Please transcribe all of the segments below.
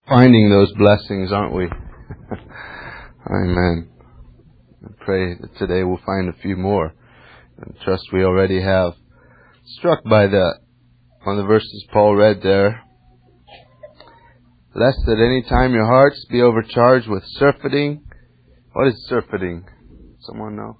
finding those blessings, aren't we? Amen. I pray that today we'll find a few more. And trust we already have. Struck by one of the verses Paul read there. Lest at any time your hearts be overcharged with surfeiting. What is surfeiting? Someone know?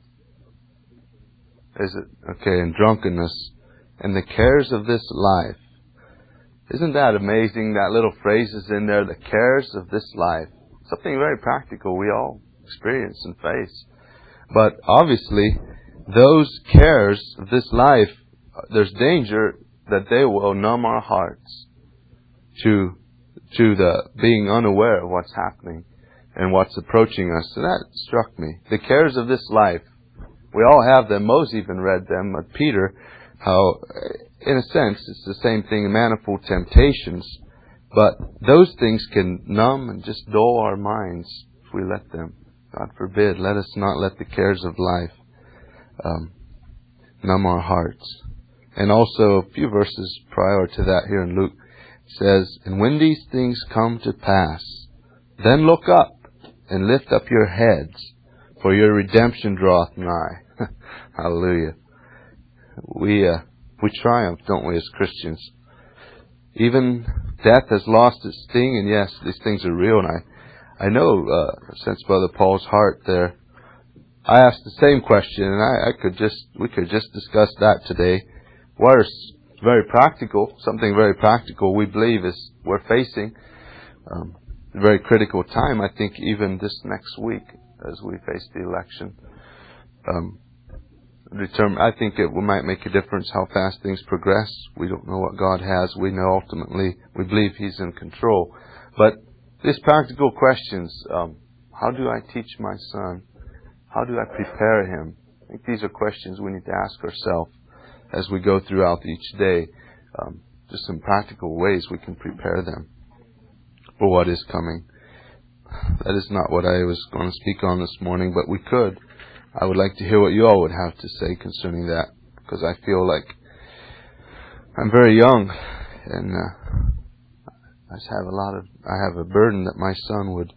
Is it? Okay, and drunkenness. And the cares of this life. Isn't that amazing? That little phrase is in there, the cares of this life. Something very practical we all experience and face. But obviously, those cares of this life, there's danger that they will numb our hearts to the being unaware of what's happening and what's approaching us. So that struck me. The cares of this life. We all have them. Moses even read them. But Peter, how, in a sense, it's the same thing, manifold temptations. But those things can numb and just dull our minds if we let them. God forbid, let us not let the cares of life numb our hearts. And also, a few verses prior to that here in Luke, it says, And when these things come to pass, then look up and lift up your heads, for your redemption draweth nigh. Hallelujah. We triumph, don't we, as Christians? Even death has lost its sting, and yes, these things are real. And I know, since Brother Paul's heart there, I asked the same question, and we could just discuss that today. Worse, very practical, something very practical we believe is we're facing a very critical time. I think even this next week, as we face the election, I think it might make a difference how fast things progress. We don't know what God has. We know ultimately, we believe He's in control. But these practical questions, how do I teach my son? How do I prepare him? I think these are questions we need to ask ourselves as we go throughout each day. Just some practical ways we can prepare them for what is coming. That is not what I was going to speak on this morning, but we could. I would like to hear what you all would have to say concerning that, because I feel like I'm very young, and I have a burden that my son would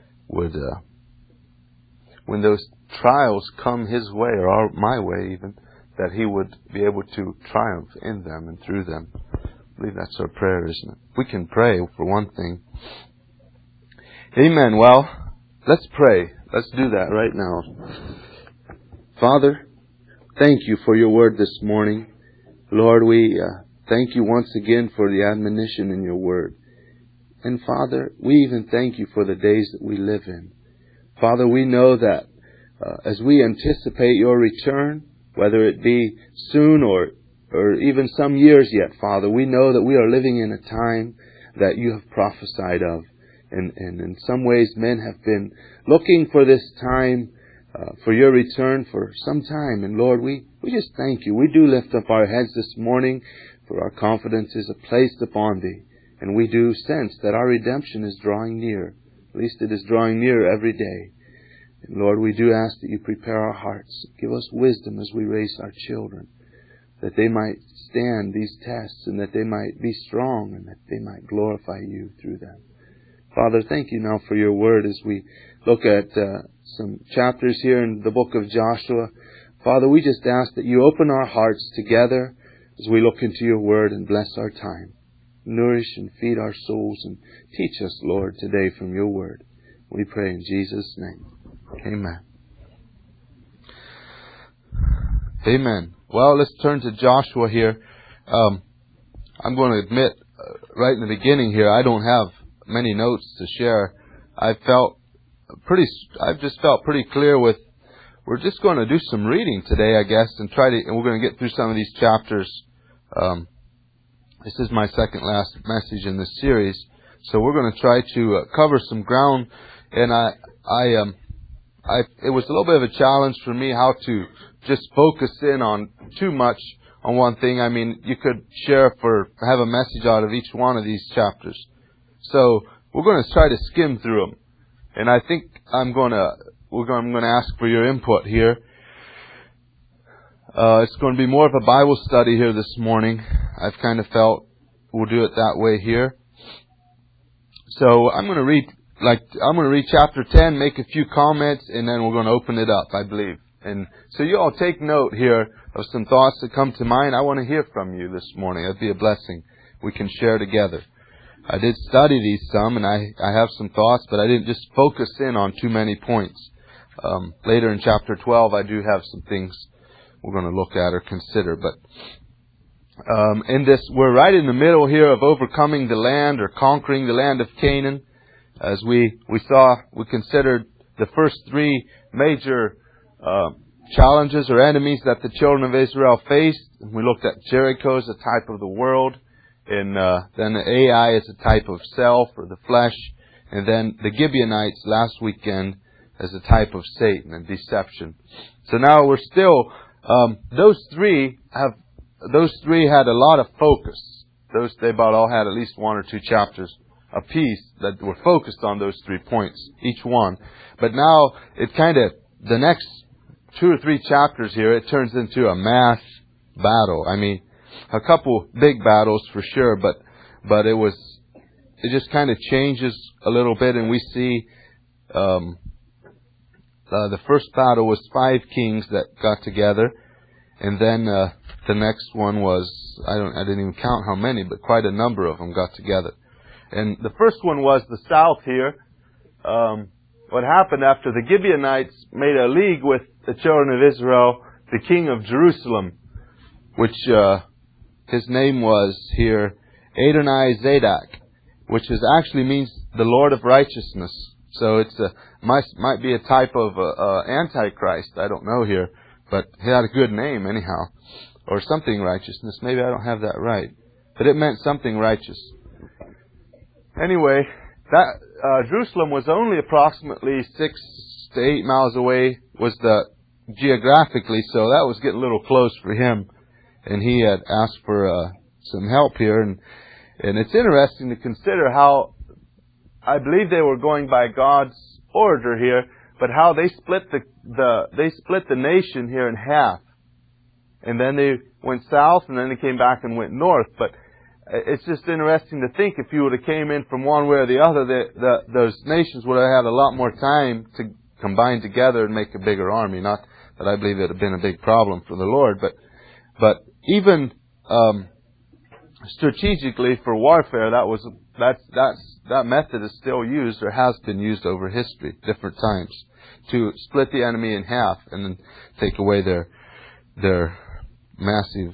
when those trials come his way, or my way even, that he would be able to triumph in them and through them. I believe that's our prayer, isn't it? We can pray for one thing. Amen. Well, let's pray. Let's do that right now. Father, thank you for your word this morning. Lord, we thank you once again for the admonition in your word. And Father, we even thank you for the days that we live in. Father, we know that as we anticipate your return, whether it be soon or even some years yet, Father, we know that we are living in a time that you have prophesied of. And in some ways, men have been looking for this time, for your return for some time. And Lord, we just thank you. We do lift up our heads this morning, for our confidence is placed upon thee. And we do sense that our redemption is drawing near. At least it is drawing near every day. And Lord, we do ask that you prepare our hearts. Give us wisdom as we raise our children, that they might stand these tests and that they might be strong and that they might glorify you through them. Father, thank you now for your word as we look at some chapters here in the book of Joshua. Father, we just ask that you open our hearts together as we look into your word and bless our time. Nourish and feed our souls and teach us, Lord, today from your word. We pray in Jesus' name. Amen. Amen. Well, let's turn to Joshua here. I'm going to admit right in the beginning here, I don't have many notes to share. I've just felt pretty clear with, we're just going to do some reading today, I guess, and we're going to get through some of these chapters. This is my second last message in this series, so we're going to try to cover some ground. And it was a little bit of a challenge for me how to just focus in on too much on one thing. I mean, you could have a message out of each one of these chapters. So we're going to try to skim through them, and I think I'm going to ask for your input here. It's going to be more of a Bible study here this morning. I've kind of felt we'll do it that way here. So I'm going to read chapter 10, make a few comments, and then we're going to open it up, I believe. And so you all take note here of some thoughts that come to mind. I want to hear from you this morning. That'd be a blessing. We can share together. I did study these some, and I have some thoughts, but I didn't just focus in on too many points. Later in chapter 12, I do have some things we're going to look at or consider. But in this, we're right in the middle here of overcoming the land or conquering the land of Canaan. As we considered the first three major challenges or enemies that the children of Israel faced. We looked at Jericho as a type of the world, and then Ai as a type of self or the flesh, and then the Gibeonites last weekend as a type of Satan and deception. So now we're still those three had a lot of focus. They about all had at least one or two chapters apiece that were focused on those 3 points, each one. But now it the next 2 or 3 chapters here, it turns into a mass battle. I mean, a couple big battles for sure, but it just kind of changes a little bit, and we see the first battle was 5 kings that got together, and then the next one was I didn't even count how many, but quite a number of them got together. And the first one was the south here. What happened after the Gibeonites made a league with the children of Israel, the king of Jerusalem, which his name was here Adoni-Zedek, which actually means the Lord of Righteousness. So it's might be a type of Antichrist. I don't know here, but he had a good name anyhow, or something righteousness. Maybe I don't have that right, but it meant something righteous. Anyway, that Jerusalem was only approximately 6 to 8 miles away, geographically, so that was getting a little close for him. And he had asked for some help here, and it's interesting to consider how I believe they were going by God's order here, but how they split the nation here in half, and then they went south, and then they came back and went north. But it's just interesting to think if you would have came in from one way or the other, those nations would have had a lot more time to combine together and make a bigger army. Not that I believe it would have been a big problem for the Lord, but even strategically for warfare, that method is still used or has been used over history, different times, to split the enemy in half and then take away their massive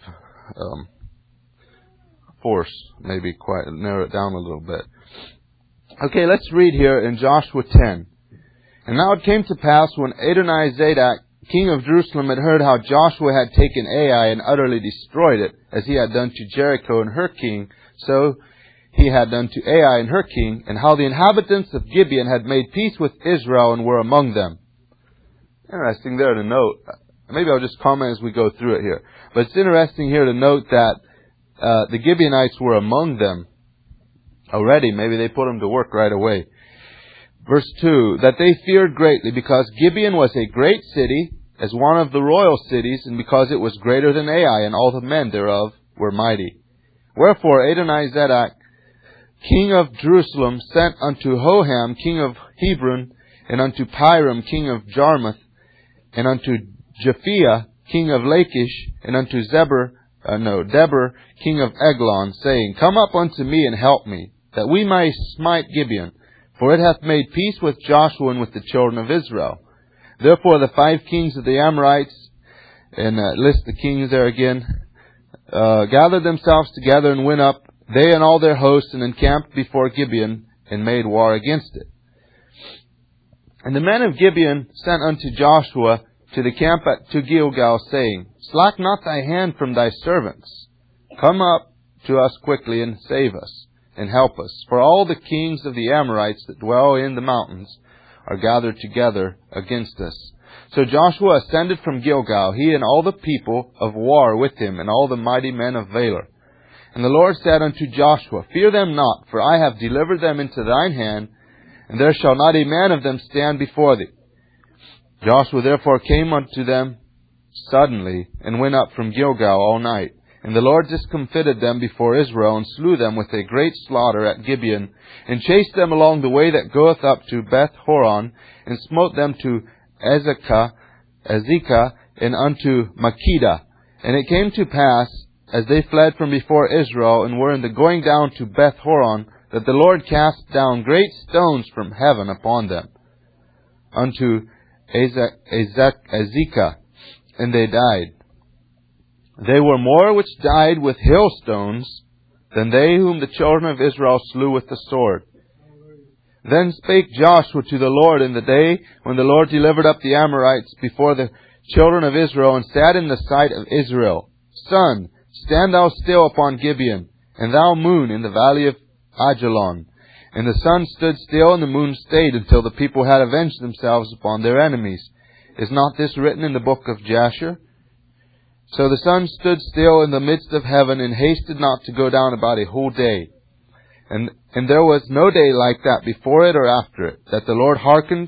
force, maybe quite narrow it down a little bit. Okay, let's read here in Joshua 10. And now it came to pass when Adoni-Zedek, king of Jerusalem, had heard how Joshua had taken Ai and utterly destroyed it, as he had done to Jericho and her king, so he had done to Ai and her king, and how the inhabitants of Gibeon had made peace with Israel and were among them. Interesting there to note. Maybe I'll just comment as we go through it here. But it's interesting here to note that the Gibeonites were among them already. Maybe they put them to work right away. Verse 2, that they feared greatly, because Gibeon was a great city, as one of the royal cities, and because it was greater than Ai, and all the men thereof were mighty. Wherefore Adoni-Zedek, king of Jerusalem, sent unto Hoham, king of Hebron, and unto Piram, king of Jarmuth, and unto Japhia, king of Lachish, and unto Deber, king of Eglon, saying, Come up unto me and help me, that we may smite Gibeon, for it hath made peace with Joshua and with the children of Israel. Therefore the 5 kings of the Amorites, and list the kings there again, gathered themselves together and went up, they and all their hosts, and encamped before Gibeon, and made war against it. And the men of Gibeon sent unto Joshua to the camp to Gilgal, saying, Slack not thy hand from thy servants. Come up to us quickly and save us, and help us. For all the kings of the Amorites that dwell in the mountains are gathered together against us. So Joshua ascended from Gilgal, he and all the people of war with him, and all the mighty men of Valor. And the Lord said unto Joshua, Fear them not, for I have delivered them into thine hand, and there shall not a man of them stand before thee. Joshua therefore came unto them suddenly, and went up from Gilgal all night. And the Lord discomfited them before Israel, and slew them with a great slaughter at Gibeon, and chased them along the way that goeth up to Beth Horon, and smote them to Azekah, and unto Makkedah. And it came to pass, as they fled from before Israel, and were in the going down to Beth Horon, that the Lord cast down great stones from heaven upon them, unto Azekah, and they died. They were more which died with hailstones than they whom the children of Israel slew with the sword. Then spake Joshua to the Lord in the day when the Lord delivered up the Amorites before the children of Israel, and sat in the sight of Israel. Sun, stand thou still upon Gibeon, and thou moon in the valley of Ajalon. And the sun stood still, and the moon stayed, until the people had avenged themselves upon their enemies. Is not this written in the book of Jasher? So the sun stood still in the midst of heaven, and hasted not to go down about a whole day. And there was no day like that before it or after it, that the Lord hearkened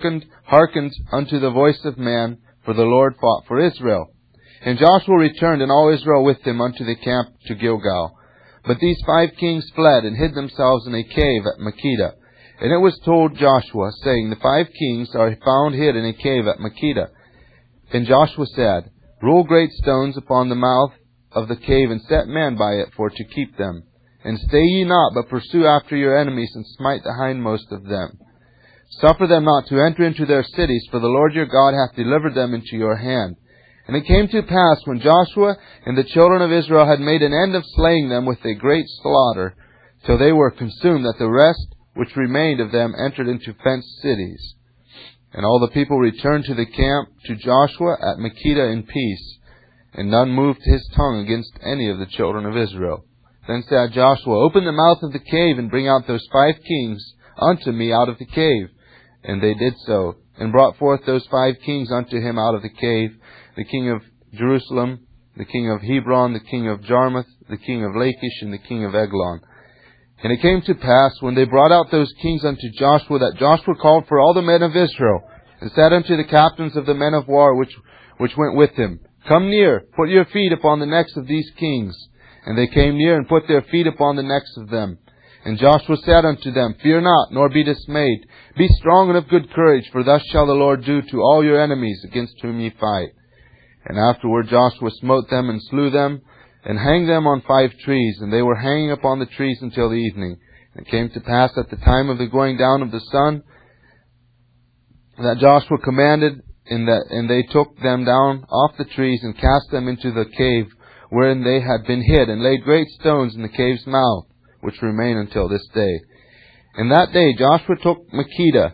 unto the voice of man, for the Lord fought for Israel. And Joshua returned, and all Israel with him, unto the camp to Gilgal. But these 5 kings fled, and hid themselves in a cave at Makkedah. And it was told Joshua, saying, the 5 kings are found hid in a cave at Makkedah. And Joshua said, roll great stones upon the mouth of the cave, and set men by it for to keep them. And stay ye not, but pursue after your enemies, and smite the hindmost of them. Suffer them not to enter into their cities, for the Lord your God hath delivered them into your hand. And it came to pass, when Joshua and the children of Israel had made an end of slaying them with a great slaughter, till they were consumed, that the rest which remained of them entered into fenced cities. And all the people returned to the camp to Joshua at Makkedah in peace, and none moved his tongue against any of the children of Israel. Then said Joshua, open the mouth of the cave, and bring out those 5 kings unto me out of the cave. And they did so, and brought forth those 5 kings unto him out of the cave, the king of Jerusalem, the king of Hebron, the king of Jarmuth, the king of Lachish, and the king of Eglon. And it came to pass, when they brought out those kings unto Joshua, that Joshua called for all the men of Israel, and said unto the captains of the men of war which went with him, come near, put your feet upon the necks of these kings. And they came near, and put their feet upon the necks of them. And Joshua said unto them, fear not, nor be dismayed. Be strong and of good courage, for thus shall the Lord do to all your enemies against whom ye fight. And afterward Joshua smote them, and slew them, and hanged them on 5 trees. And they were hanging upon the trees until the evening. And it came to pass at the time of the going down of the sun, that Joshua commanded, and they took them down off the trees, and cast them into the cave wherein they had been hid, and laid great stones in the cave's mouth, which remain until this day. And that day Joshua took Makkedah.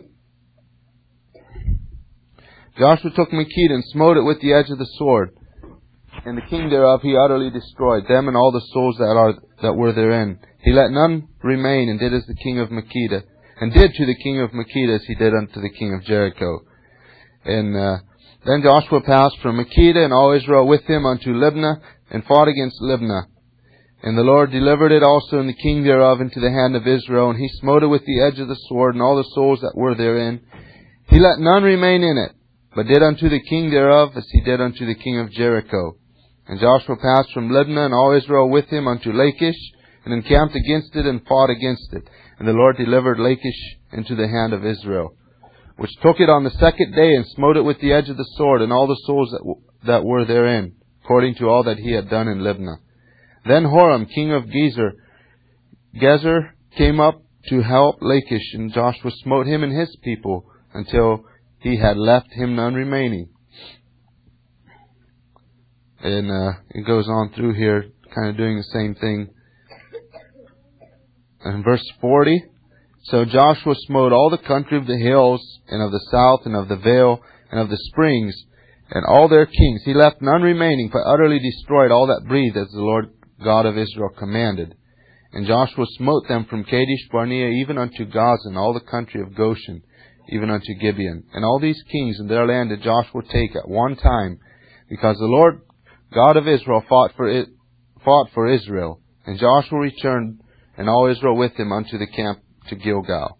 And smote it with the edge of the sword. And the king thereof he utterly destroyed, them and all the souls that were therein. He let none remain, and did as the king of Makkedah, and did to the king of Makkedah as he did unto the king of Jericho. And then Joshua passed from Makkedah, and all Israel with him, unto Libnah, and fought against Libnah. And the Lord delivered it also, and the king thereof, into the hand of Israel, and he smote it with the edge of the sword, and all the souls that were therein. He let none remain in it, but did unto the king thereof as he did unto the king of Jericho. And Joshua passed from Libnah, and all Israel with him, unto Lachish, and encamped against it, and fought against it. And the Lord delivered Lachish into the hand of Israel, which took it on the 2nd day, and smote it with the edge of the sword, and all the souls that were therein, according to all that he had done in Libnah. Then Horam, king of Gezer, came up to help Lachish, and Joshua smote him and his people, until he had left him none remaining. And it goes on through here, kind of doing the same thing. And verse 40, so Joshua smote all the country of the hills, and of the south, and of the vale, and of the springs, and all their kings. He left none remaining, but utterly destroyed all that breathed, as the Lord God of Israel commanded. And Joshua smote them from Kadesh Barnea even unto Gaza, and all the country of Goshen, even unto Gibeon. And all these kings and their land did Joshua take at one time, because the Lord God of Israel fought for Israel. And Joshua returned, and all Israel with him, unto the camp to Gilgal.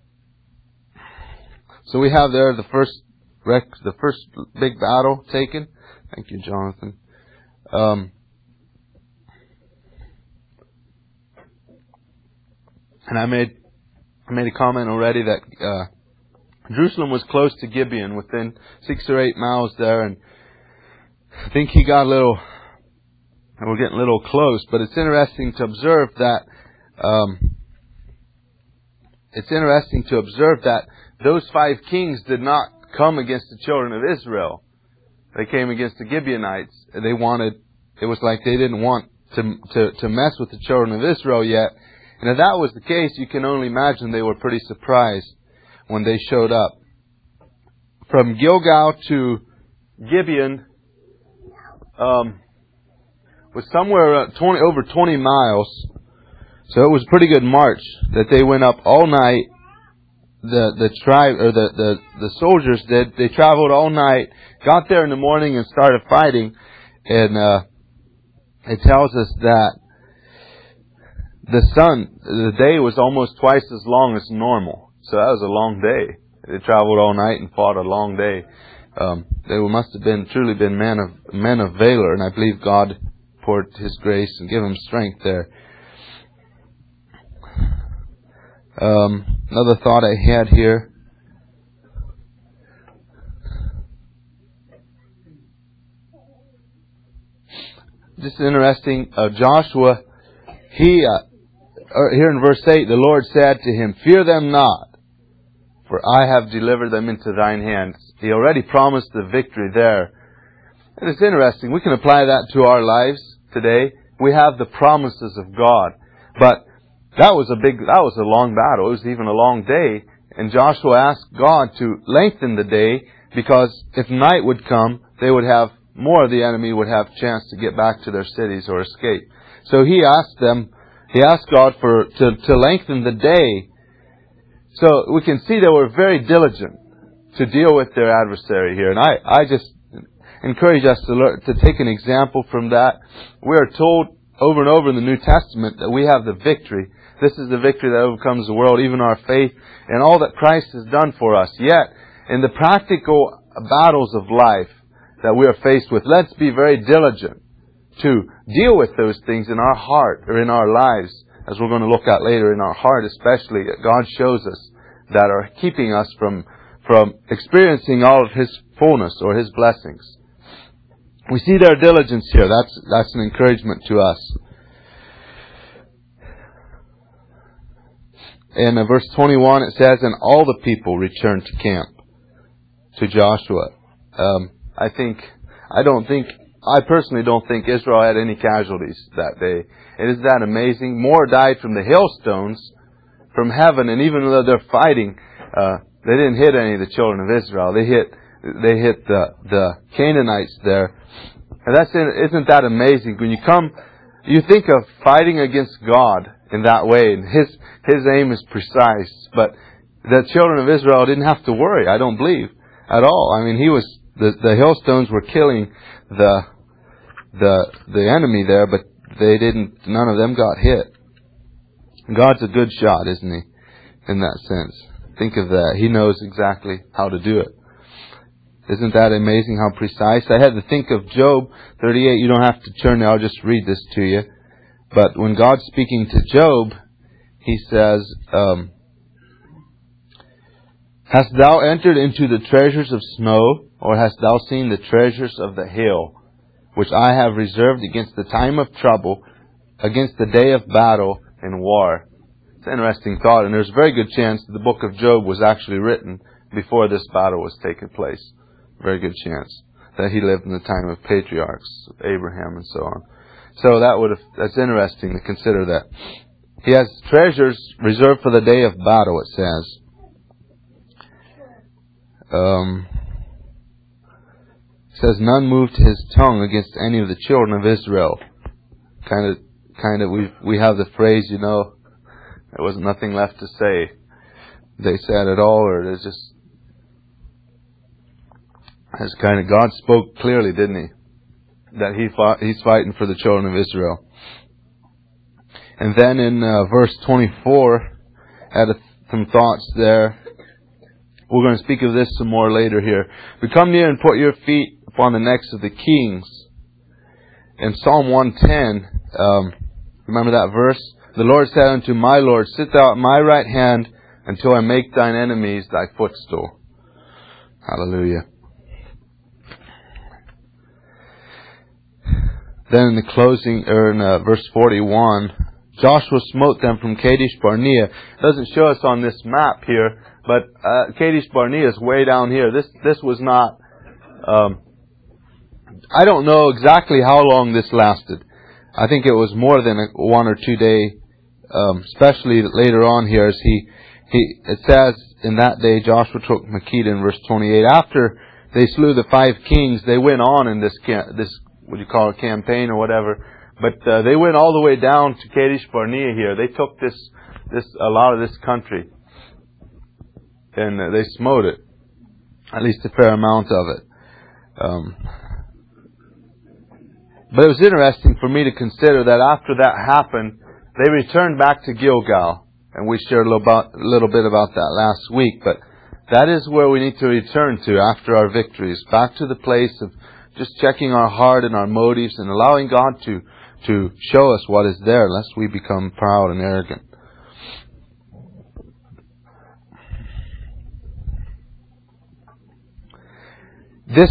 So we have there the first big battle taken. Thank you, Jonathan. And I made a comment already that Jerusalem was close to Gibeon, within 6 or 8 miles there, and I think he got we're getting a little close, but it's interesting to observe that those 5 kings did not come against the children of Israel. They came against the Gibeonites. It was like they didn't want to mess with the children of Israel yet. And if that was the case, you can only imagine they were pretty surprised when they showed up. From Gilgal to Gibeon was somewhere over 20 miles. So it was a pretty good march that they went up all night. The tribe, or the soldiers did. They traveled all night, got there in the morning and started fighting. And it tells us that the day was almost twice as long as normal. So that was a long day. They traveled all night and fought a long day. They must have truly been men of valor, and I believe God poured His grace and gave them strength there. Another thought I had here. Just interesting. Joshua, here in verse 8, the Lord said to him, "Fear them not, for I have delivered them into thine hands." He already promised the victory there. And it's interesting. We can apply that to our lives today. We have the promises of God. But that was a long battle. It was even a long day. And Joshua asked God to lengthen the day, because if night would come, more of the enemy would have a chance to get back to their cities or escape. So he asked God to lengthen the day. So we can see they were very diligent to deal with their adversary here. And I just encourage us to take an example from that. We are told over and over in the New Testament that we have the victory. This is the victory that overcomes the world, even our faith, and all that Christ has done for us. Yet, in the practical battles of life that we are faced with, let's be very diligent to deal with those things in our heart or in our lives, as we're going to look at later, in our heart especially, that God shows us that are keeping us from experiencing all of His fullness or His blessings. We see their diligence here. That's an encouragement to us. In verse 21 it says, "And all the people returned to camp to Joshua." I personally don't think Israel had any casualties that day. It is that amazing. More died from the hailstones from heaven, and even though they're fighting, they didn't hit any of the children of Israel. They hit the Canaanites there. And isn't that amazing? When you think of fighting against God in that way, and His aim is precise. But the children of Israel didn't have to worry, I don't believe, at all. I mean, the hailstones were killing the enemy there, but none of them got hit. God's a good shot, isn't He? In that sense. Think of that. He knows exactly how to do it. Isn't that amazing how precise? I had to think of Job 38. You don't have to turn there. I'll just read this to you. But when God's speaking to Job, He says, "Hast thou entered into the treasures of snow, or hast thou seen the treasures of the hill, which I have reserved against the time of trouble, against the day of battle and war?" It's an interesting thought, and there's a very good chance that the book of Job was actually written before this battle was taking place. Very good chance that he lived in the time of patriarchs, Abraham and so on. So that's interesting to consider that. He has treasures reserved for the day of battle, it says. It says, "None moved his tongue against any of the children of Israel." Kind of, we have the phrase, there was nothing left to say. They said it all, or there's just, as kind of, God spoke clearly, didn't He? That He's fighting for the children of Israel. And then in verse 24, I had some thoughts there. We're going to speak of this some more later here. "We come near and put your feet upon the necks of the kings." In Psalm 110, remember that verse? The Lord said unto my Lord, Sit thou at my right hand until I make thine enemies thy footstool. Hallelujah. Then in the closing, or in verse 41, Joshua smote them from Kadesh Barnea. It doesn't show us on this map here, but Kadesh Barnea is way down here. This was not. I don't know exactly how long this lasted. I think it was more than a 1 or 2 day. Especially later on here, as it says, in that day Joshua took Makkedah in verse 28. After they slew the 5 kings, they went on in this what you call a campaign or whatever. But they went all the way down to Kadesh Barnea here. They took a lot of this country, and they smote it, at least a fair amount of it. But it was interesting for me to consider that after that happened, they returned back to Gilgal, and we shared a little bit about that last week. But that is where we need to return to after our victories, back to the place of just checking our heart and our motives and allowing God to show us what is there, lest we become proud and arrogant. This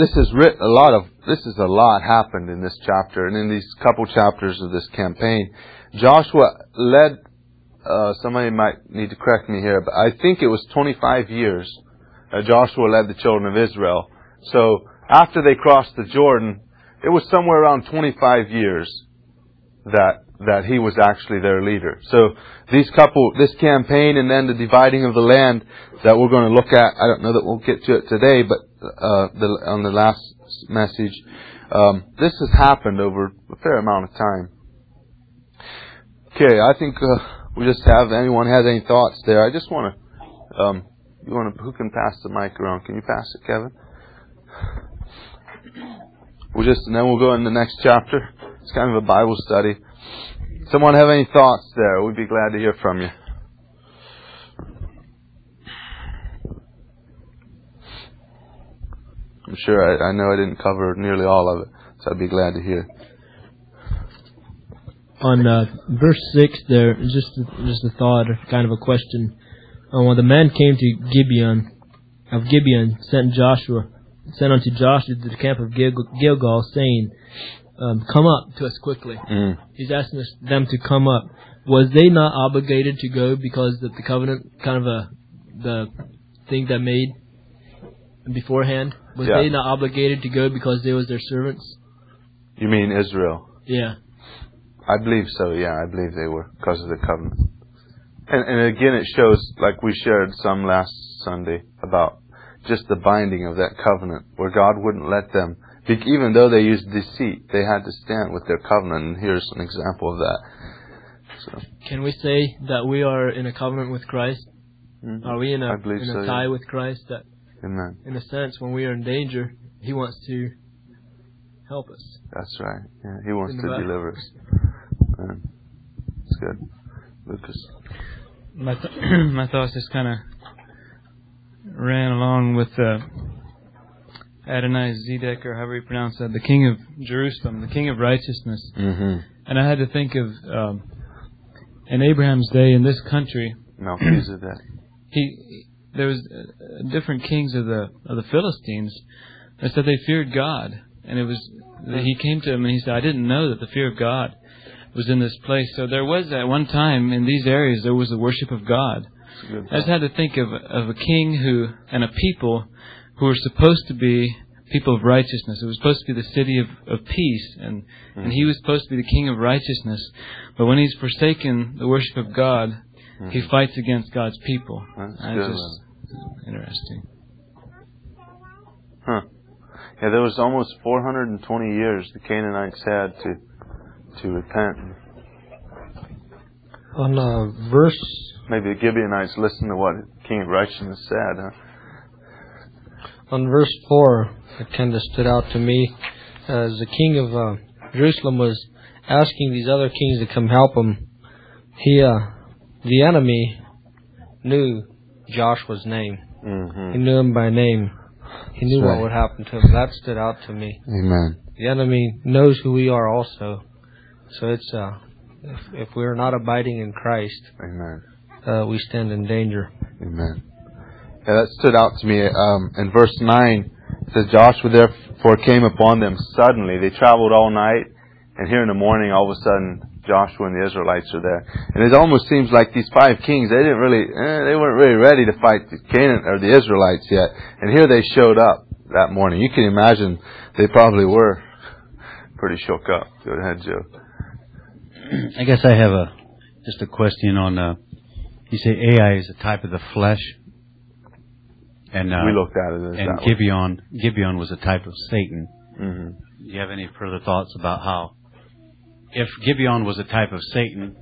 is a lot happened in this chapter and in these couple chapters of this campaign. Joshua led, somebody might need to correct me here, but I think it was 25 years Joshua led the children of Israel. So after they crossed the Jordan, it was somewhere around 25 years that he was actually their leader. So this campaign and then the dividing of the land that we're going to look at, I don't know that we'll get to it today, but on the last message, this has happened over a fair amount of time. Okay, I think we just have, anyone has any thoughts there? I just want to, who can pass the mic around? Can you pass it, Kevin? And then we'll go in the next chapter. It's kind of a Bible study. Someone have any thoughts there? We'd be glad to hear from you. I'm sure I know I didn't cover nearly all of it, so I'd be glad to hear. On verse 6 there, just a thought, kind of a question. When the men came to Gibeon, sent unto Joshua to the camp of Gilgal, saying, come up to us quickly. He's asking them to come up. Was they not obligated to go because of the covenant, kind of the thing that made beforehand? Was they not obligated to go because they was their servants? You mean Israel? Yeah. I believe so, yeah. I believe they were because of the covenant. And again, it shows, like we shared some last Sunday, about just the binding of that covenant, where God wouldn't let them, even though they used deceit, they had to stand with their covenant. And here's an example of that. So. Can we say that we are in a covenant with Christ? Mm-hmm. Are we in a tie with Christ? That, Amen. In a sense, when we are in danger, He wants to help us. That's right. Yeah, He wants to deliver us. That's good. Lucas. My thoughts just kind of ran along with Adonai Zedek, or however you pronounce that, the King of Jerusalem, the King of Righteousness. Mm-hmm. And I had to think of in Abraham's day in this country, Melchizedek. There was different kings of the Philistines that said they feared God, and he came to him and he said, I didn't know that the fear of God was in this place. So there was at one time in these areas there was the worship of God. I just had to think of a king and a people who were supposed to be people of righteousness. It was supposed to be the city of peace, and he was supposed to be the king of righteousness. But when he's forsaken the worship of God, he fights against God's people. That's just interesting. Huh. Yeah, there was almost 420 years the Canaanites had to repent. On verse... Maybe the Gibeonites listened to what King of Righteousness said, huh? On verse 4, it kind of stood out to me as the king of Jerusalem was asking these other kings to come help him. The enemy knew Joshua's name. Mm-hmm. He knew him by name. He knew what would happen to him. That stood out to me. Amen. The enemy knows who we are also. So it's if we're not abiding in Christ, Amen. We stand in danger. Amen. Yeah, that stood out to me. In verse 9, it says, Joshua therefore came upon them suddenly. They traveled all night, and here in the morning, all of a sudden, Joshua and the Israelites are there. And it almost seems like these 5 kings, they weren't really ready to fight the Canaan or the Israelites yet. And here they showed up that morning. You can imagine they probably were pretty shook up. Go ahead, Joe. I guess I have just a question on, you say Ai is a type of the flesh. And we looked at it as and that Gibeon was a type of Satan. Mm-hmm. Do you have any further thoughts about how, if Gibeon was a type of Satan,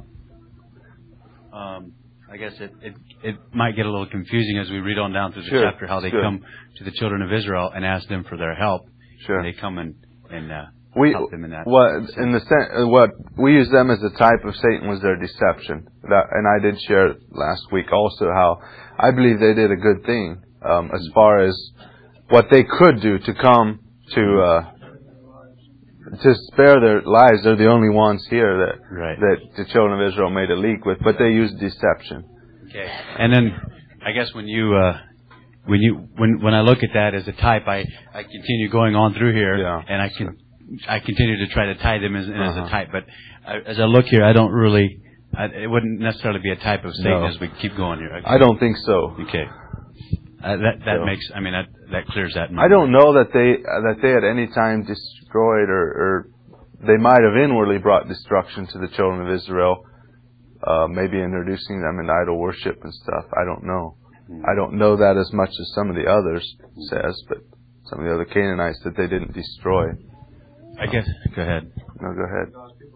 I guess it might get a little confusing as we read on down through the chapter how they come to the children of Israel and ask them for their help. Sure. And they come and help them in that. What we use them as a type of Satan was their deception. And I did share last week also how I believe they did a good thing as far as what they could do to come to spare their lives. They're the only ones here that the children of Israel made a league with, but they used deception. Okay. And then I guess when I look at that as a type, I continue going on through here, and I continue to try to tie them as a type. But as I look here, I don't really. It wouldn't necessarily be a type of Satan as we keep going here. Okay. I don't think so. Okay. That makes. I mean, that clears that. I don't know that they at any time destroyed or they might have inwardly brought destruction to the children of Israel. Maybe introducing them in idol worship and stuff. I don't know. I don't know that as much as some of the others says, but some of the other Canaanites that they didn't destroy. I guess. Go ahead. No, go ahead.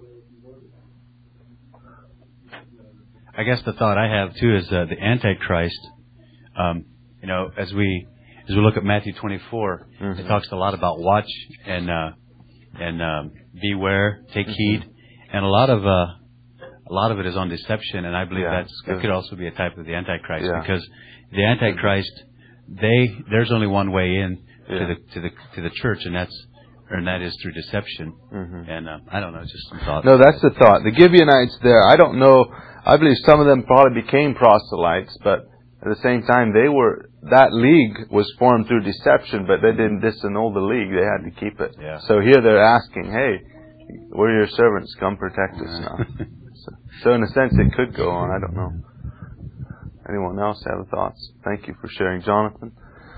I guess the thought I have too is the Antichrist. As we look at Matthew 24, it talks a lot about watch and beware, take heed, and a lot of it is on deception, and I believe that could also be a type of the Antichrist because the Antichrist, there's only one way in to the church, and that is through deception. And I don't know, just some thoughts. No, that's the thought. The Gibeonites there, I don't know. I believe some of them probably became proselytes, but at the same time, that league was formed through deception, but they didn't disannul the league. They had to keep it. Yeah. So here they're asking, hey, we're your servants. Come protect us now. So in a sense, it could go on. I don't know. Anyone else have thoughts? Thank you for sharing, Jonathan.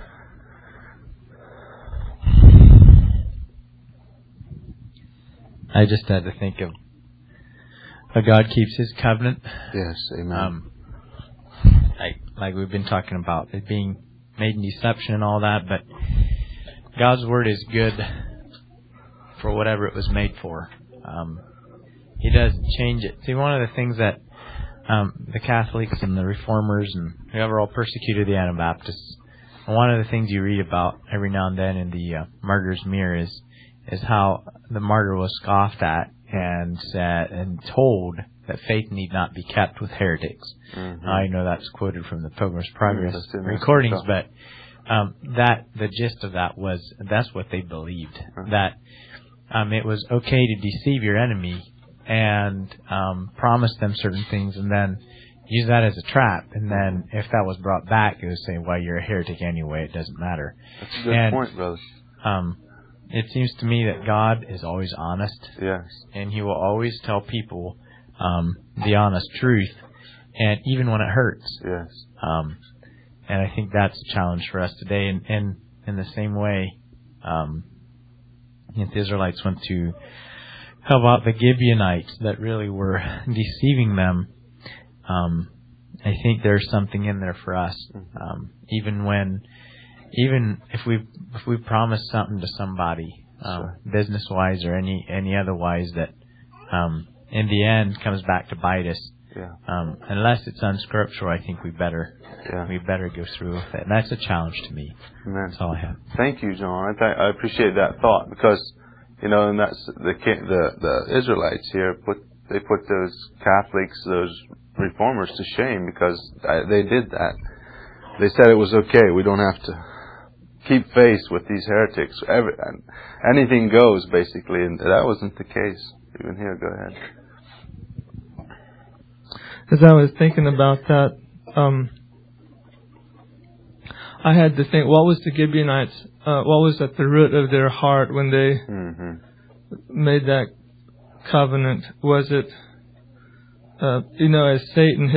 I just had to think of how God keeps His covenant. Yes, amen. Like we've been talking about it being made in deception and all that, but God's word is good for whatever it was made for. He doesn't change it. See, one of the things that the Catholics and the Reformers and whoever all persecuted the Anabaptists, one of the things you read about every now and then in the Martyr's Mirror is how the martyr was scoffed at and said and told that faith need not be kept with heretics. I know that's quoted from the Pilgrim's Progress recordings, but the gist of that was that's what they believed, that it was okay to deceive your enemy and promise them certain things and then use that as a trap, and then if that was brought back, it would say, well, you're a heretic anyway, it doesn't matter. That's a good point, brother. It seems to me that God is always honest. Yes. And He will always tell people the honest truth, and even when it hurts. Yes. And I think that's a challenge for us today. And in the same way, the Israelites went to help out the Gibeonites that really were deceiving them. I think there's something in there for us. Even if we promise something to somebody, business wise or any otherwise, that in the end comes back to bite us. Yeah. Unless it's unscriptural, I think we better go through with it. And that's a challenge to me. Amen. That's all I have. Thank you, John. I appreciate that thought because, and that's the Israelites here put those Catholics, those Reformers to shame because they did that. They said it was okay. We don't have to keep faith with these heretics. Anything goes, basically, and that wasn't the case. Even here, go ahead. as I was thinking about that, I had to think, what was the Gibeonites, what was at the root of their heart when they made that covenant? Was it, as Satan,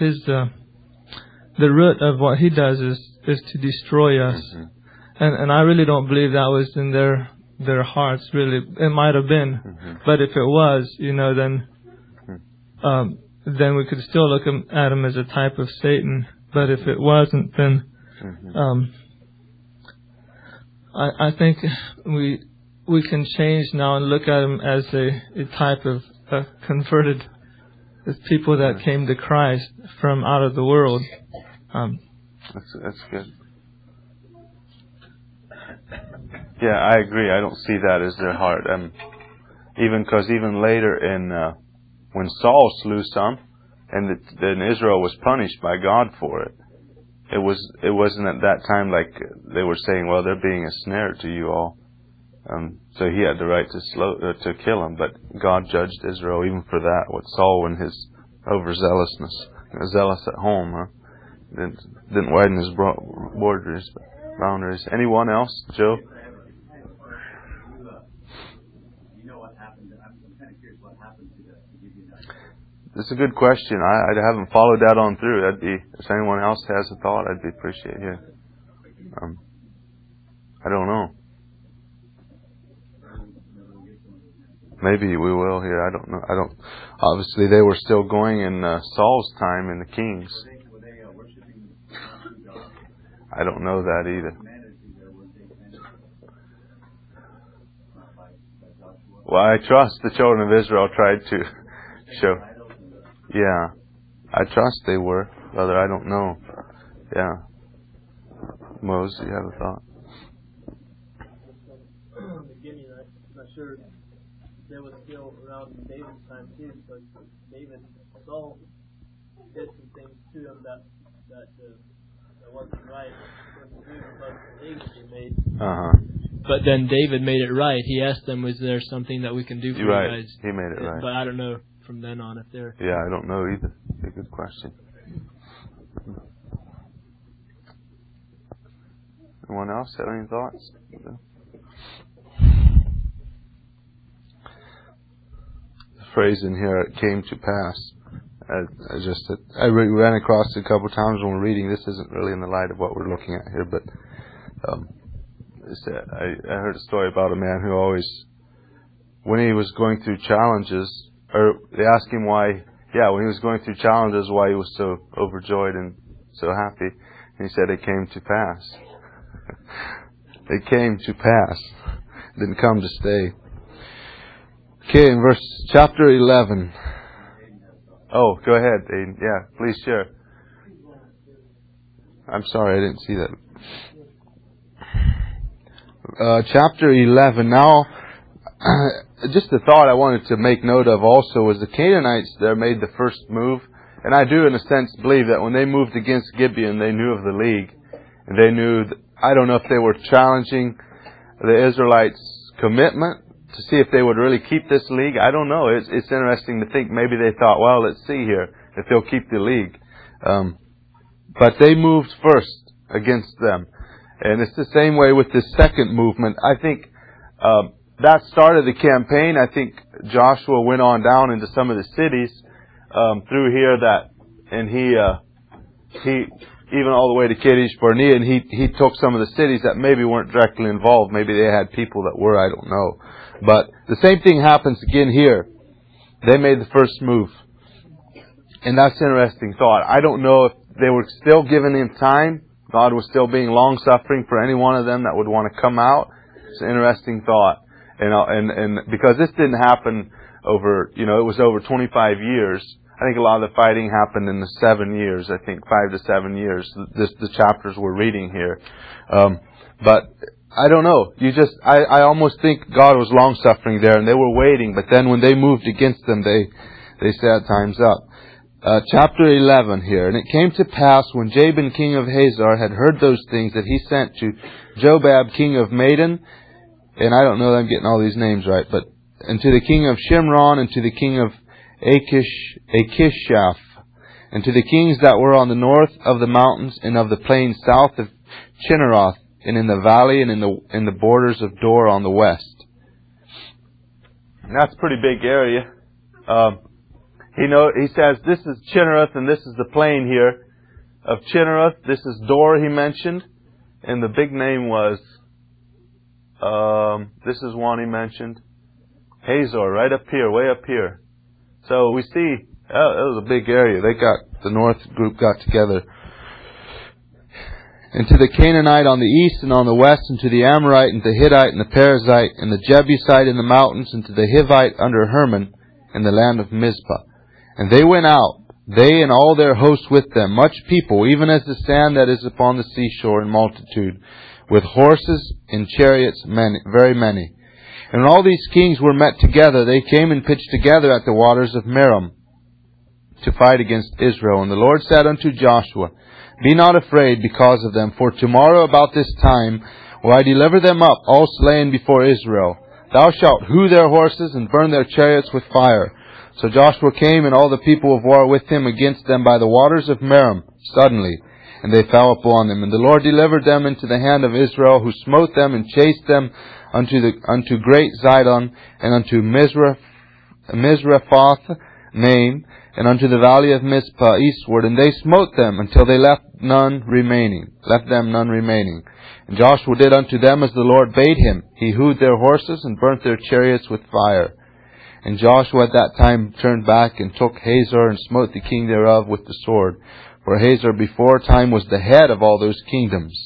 the root of what he does is to destroy us. And I really don't believe that was in their hearts, really. It might have been. But if it was, then we could still look at him as a type of Satan. But if it wasn't, then I think we can change now and look at him as a type of converted people that came to Christ from out of the world. That's good. Yeah, I agree. I don't see that as their heart. Even later in when Saul slew some, and then Israel was punished by God for it. It wasn't at that time like they were saying, well, they're being a snare to you all. So he had the right to kill him, but God judged Israel even for that. What Saul and his overzealousness, zealous at home, didn't widen his boundaries. Anyone else, Joe? This is a good question. I haven't followed that on through. If anyone else has a thought, I'd appreciate it. I don't know. Maybe we will here. I don't know. Obviously, they were still going in Saul's time in the Kings. I don't know that either. Well, I trust the children of Israel tried to show. Yeah, I trust they were. Brother, I don't know. Yeah. Moses, you have a thought? I'm not sure they were still around in David's time too, because Saul did some things to him that wasn't right. David made. But then David made it right. He asked them, "Was there something that we can do for you guys?" He made it right. But I don't know from then on if they're. Yeah, I don't know either. It's a good question. Anyone else have any thoughts? The phrase in here, "it came to pass." I ran across it a couple of times when we're reading. This isn't really in the light of what we're looking at here, but I heard a story about a man who always, when he was going through challenges, or they asked him why, when he was going through challenges, why he was so overjoyed and so happy. And he said, "It came to pass." It came to pass. It didn't come to stay. Okay, in chapter 11. Oh, go ahead, Aiden. Yeah, please share. I'm sorry, I didn't see that. Chapter 11. Now, just a thought I wanted to make note of also was the Canaanites there made the first move. And I do, in a sense, believe that when they moved against Gibeon, they knew of the league. And they knew, I don't know if they were challenging the Israelites' commitment to see if they would really keep this league. I don't know. It's interesting to think maybe they thought, well, let's see here if they'll keep the league. But they moved first against them. And it's the same way with this second movement. I think that started the campaign. I think Joshua went on down into some of the cities through here and he even all the way to Kadesh Barnea, and he took some of the cities that maybe weren't directly involved. Maybe they had people that were, I don't know. But the same thing happens again here. They made the first move. And that's an interesting thought. I don't know if they were still giving him time. God was still being long-suffering for any one of them that would want to come out. It's an interesting thought. And because this didn't happen over, it was over 25 years. I think a lot of the fighting happened in the 7 years. I think 5 to 7 years. The chapters we're reading here. But I don't know. I almost think God was long-suffering there, and they were waiting. But then when they moved against them, they said, "Time's up." Chapter 11 here. "And it came to pass when Jabin king of Hazor had heard those things that he sent to Jobab king of Madon," and I don't know that I'm getting all these names right, "and to the king of Shimron, and to the king of Achishaph, and to the kings that were on the north of the mountains and of the plain south of Chinneroth, and in the valley and in the borders of Dor on the west. And that's a pretty big area. He says this is Chinneroth and this is the plain here of Chinneroth. This is Dor, he mentioned, and the big name was this is one he mentioned, Hazor, right up here, way up here. So we see it was a big area. The north group got together. And to the Canaanite on the east and on the west, and to the Amorite and the Hittite and the Perizzite and the Jebusite in the mountains, and to the Hivite under Hermon in the land of Mizpah. And they went out, they and all their hosts with them, much people, even as the sand that is upon the seashore in multitude, with horses and chariots, many, very many. And when all these kings were met together, they came and pitched together at the waters of Merom to fight against Israel. And the Lord said unto Joshua, Be not afraid because of them, for tomorrow about this time will I deliver them up, all slain before Israel. Thou shalt hew their horses and burn their chariots with fire. So Joshua came and all the people of war with him against them by the waters of Merom suddenly, and they fell upon them. And the Lord delivered them into the hand of Israel, who smote them and chased them unto great Zidon and unto Mizrephoth Maim, and unto the valley of Mizpah eastward, and they smote them until they left them none remaining. And Joshua did unto them as the Lord bade him. He hewed their horses and burnt their chariots with fire. And Joshua at that time turned back and took Hazor and smote the king thereof with the sword. For Hazor before time was the head of all those kingdoms.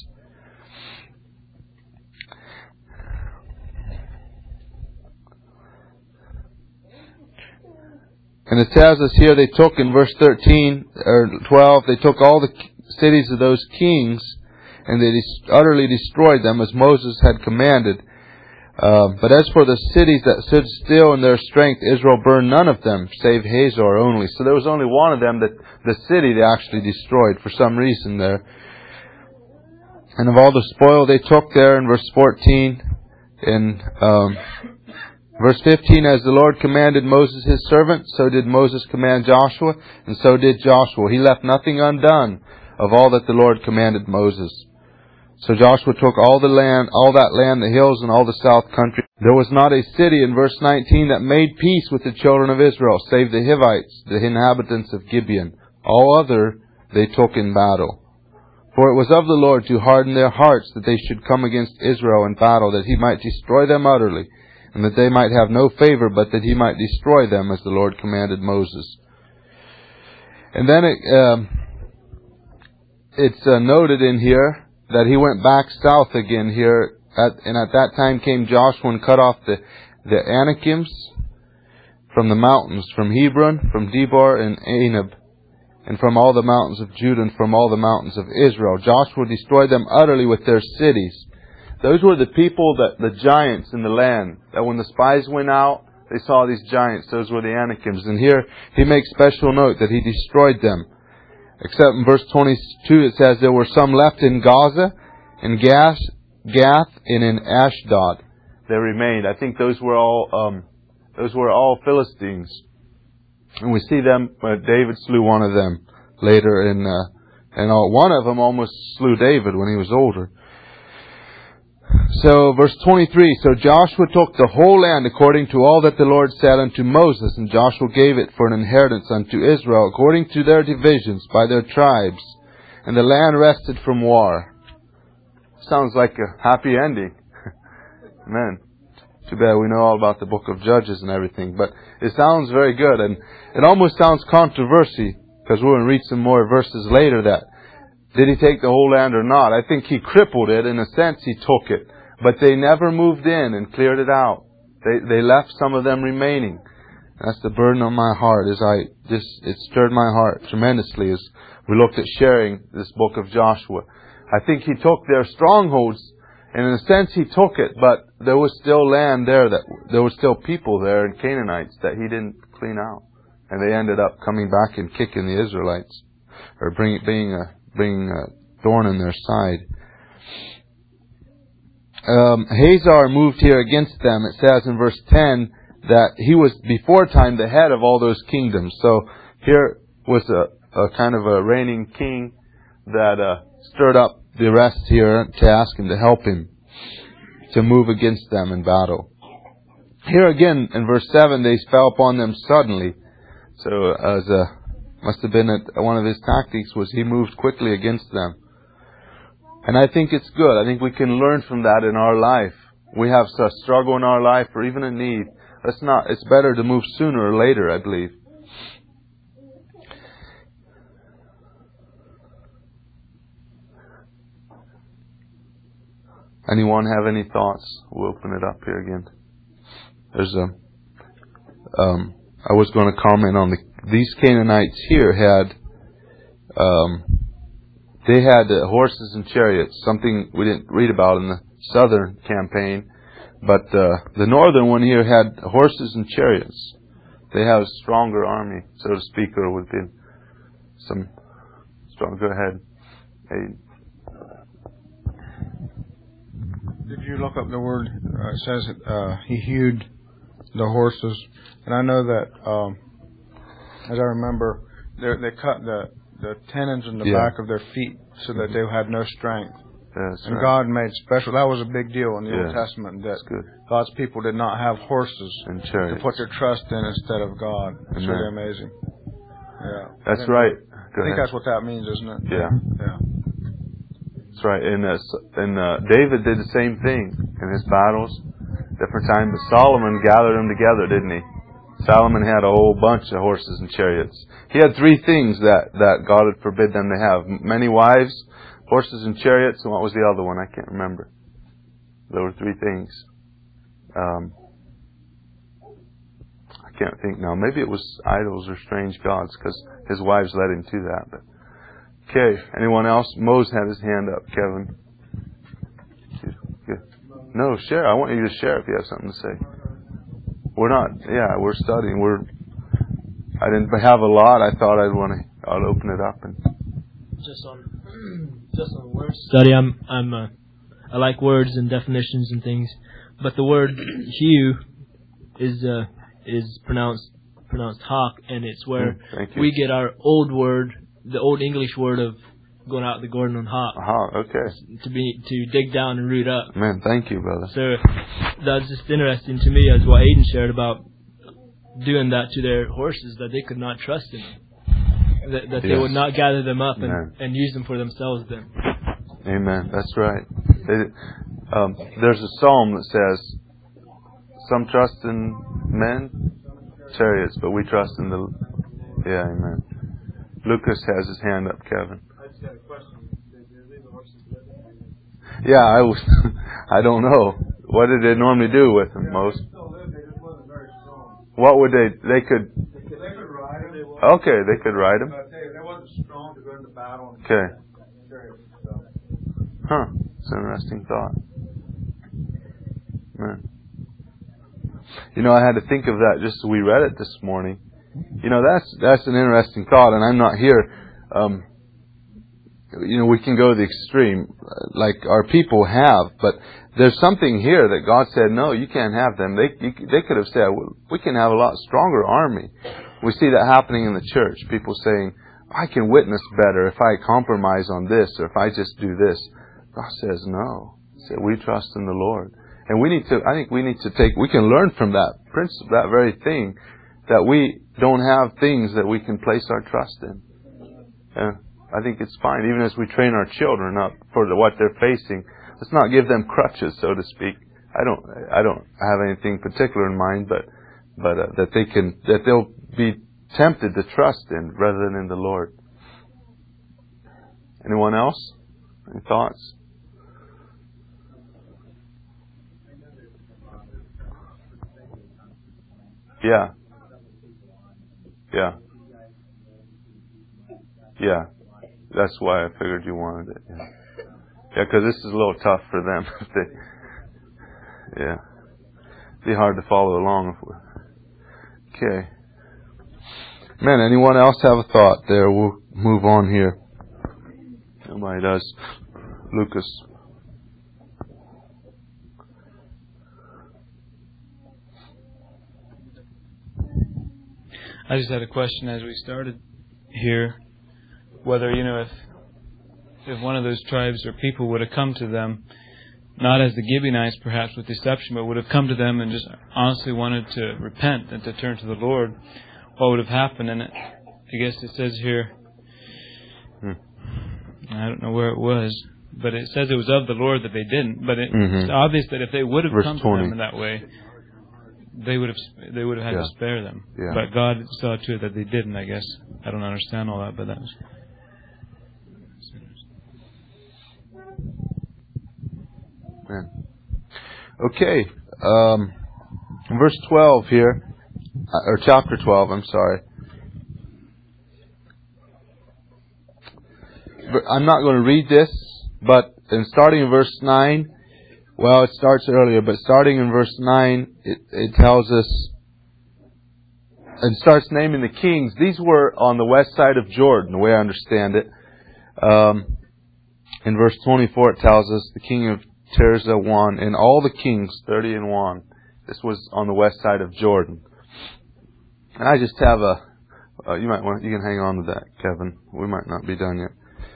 And it tells us here they took in verse 13 or 12, they took all the cities of those kings and they utterly destroyed them as Moses had commanded. But as for the cities that stood still in their strength, Israel burned none of them, save Hazor only. So there was only one of them, that the city they actually destroyed for some reason there. And of all the spoil they took there in verse 14, in verse 15, as the Lord commanded Moses his servant, so did Moses command Joshua, and so did Joshua. He left nothing undone of all that the Lord commanded Moses. So Joshua took all that land, the hills, and all the south country. There was not a city, in verse 19, that made peace with the children of Israel, save the Hivites, the inhabitants of Gibeon. All other they took in battle. For it was of the Lord to harden their hearts, that they should come against Israel in battle, that he might destroy them utterly, and that they might have no favor, but that he might destroy them, as the Lord commanded Moses. And then it's noted in here that he went back south again here, and at that time came Joshua and cut off the Anakims from the mountains, from Hebron, from Debor and Anab, and from all the mountains of Judah and from all the mountains of Israel. Joshua destroyed them utterly with their cities. Those were the people, the giants in the land, that when the spies went out, they saw these giants. Those were the Anakims. And here he makes special note that he destroyed them. Except in verse 22 it says there were some left in Gaza, in Gath, and in Ashdod. They remained. I think those were all Philistines. And we see them, David slew one of them later and one of them almost slew David when he was older. So, verse 23, so Joshua took the whole land according to all that the Lord said unto Moses, and Joshua gave it for an inheritance unto Israel, according to their divisions by their tribes, and the land rested from war. Sounds like a happy ending. Man, too bad we know all about the book of Judges and everything, but it sounds very good, and it almost sounds controversy, because we're going to read some more verses later that did he take the whole land or not? I think he crippled it. In a sense, he took it. But they never moved in and cleared it out. They left some of them remaining. That's the burden on my heart. It stirred my heart tremendously as we looked at sharing this book of Joshua. I think he took their strongholds, and in a sense he took it, but there was still land there, there was still people there and Canaanites that he didn't clean out. And they ended up coming back and kicking the Israelites, or being a thorn in their side. Hazor moved here against them. It says in verse 10 that he was before time the head of all those kingdoms. So here was a kind of a reigning king that stirred up the rest here to ask him to help him to move against them in battle. Here again in verse 7, they fell upon them suddenly. So must have been one of his tactics was he moved quickly against them. And I think it's good. I think we can learn from that in our life. We have a struggle in our life or even a need. It's better to move sooner or later, I believe. Anyone have any thoughts? We'll open it up here again. There's I was going to comment on these Canaanites here they had horses and chariots, something we didn't read about in the southern campaign, but the northern one here had horses and chariots. They have a stronger army, so to speak, or would be some strong. Go ahead. Hey. Did you look up the word? It says he hewed the horses, and I know that as I remember, they cut the tendons in the back of their feet so that they had no strength. And God made special. That was a big deal in the Old Testament, that God's people did not have horses and chariots to put their trust in instead of God. It's really amazing. Yeah, that's right. I think that's what that means, isn't it? Yeah. Yeah. That's right. And David did the same thing in his battles, different times. But Solomon gathered them together, didn't he? Solomon had a whole bunch of horses and chariots. He had three things that God had forbid them to have: many wives, horses and chariots, and what was the other one? I can't remember. There were three things. I can't think now. Maybe it was idols or strange gods, because his wives led him to that. But okay, anyone else? Mose had his hand up. Kevin. No, share. I want you to share if you have something to say. We're not. Yeah, we're studying. I didn't have a lot. I thought I'd open it up and just on word study. I like words and definitions and things, but the word hew is pronounced hawk, and it's where we get our old word, the old English word of going out the garden on hawk. Okay. To dig down and root up. Man, thank you, brother. So that's just interesting to me, as what Aiden shared about doing that to their horses, that they could not trust in them, that they would not gather them up and use them for themselves then. Amen. That's right. There's a psalm that says, "Some trust in men, chariots, but we trust in the." Yeah, amen. Lucas has his hand up, Kevin. I just got a question. Did they leave the horses living? Yeah, I don't know. What did they normally do with them, most? They still lived, they just wasn't very strong. What would they could... They could ride them. Okay, they could ride them. But they wasn't strong to go into battle. Okay. So. Huh. It's an interesting thought. Man. I had to think of that just as we read it this morning. That's an interesting thought, and I'm not here... we can go to the extreme, like our people have, but there's something here that God said, no, you can't have them. They could have said, well, we can have a lot stronger army. We see that happening in the church. People saying, I can witness better if I compromise on this, or if I just do this. God says, no. He said, we trust in the Lord. And we can learn from that principle, that very thing, that we don't have things that we can place our trust in. I think it's fine, even as we train our children up for what they're facing. Let's not give them crutches, so to speak. I don't have anything particular in mind, but that they'll be tempted to trust in rather than in the Lord. Anyone else? Any thoughts? Yeah. That's why I figured you wanted it. Yeah, because this is a little tough for them. Be hard to follow along. Okay. Man, anyone else have a thought there? We'll move on here. Nobody does. Lucas. I just had a question as we started here. whether, if one of those tribes or people would have come to them, not as the Gibeonites perhaps with deception, but would have come to them and just honestly wanted to repent and to turn to the Lord, what would have happened? And I guess it says here, I don't know where it was, but it says it was of the Lord that they didn't. But it's obvious that if they would have come to them in that way, they would have had to spare them. Yeah. But God saw to it that they didn't, I guess. I don't understand all that, but that was... Okay. Verse 12 here, or chapter 12, I'm sorry. I'm not going to read this, but starting in verse 9, well, it starts earlier, but starting in verse 9, it tells us, and starts naming the kings. These were on the west side of Jordan, the way I understand it. In verse 24, it tells us the king of Tirzah won, and all the kings, 30 and 1. This was on the west side of Jordan. And I just have you can hang on to that, Kevin. We might not be done yet.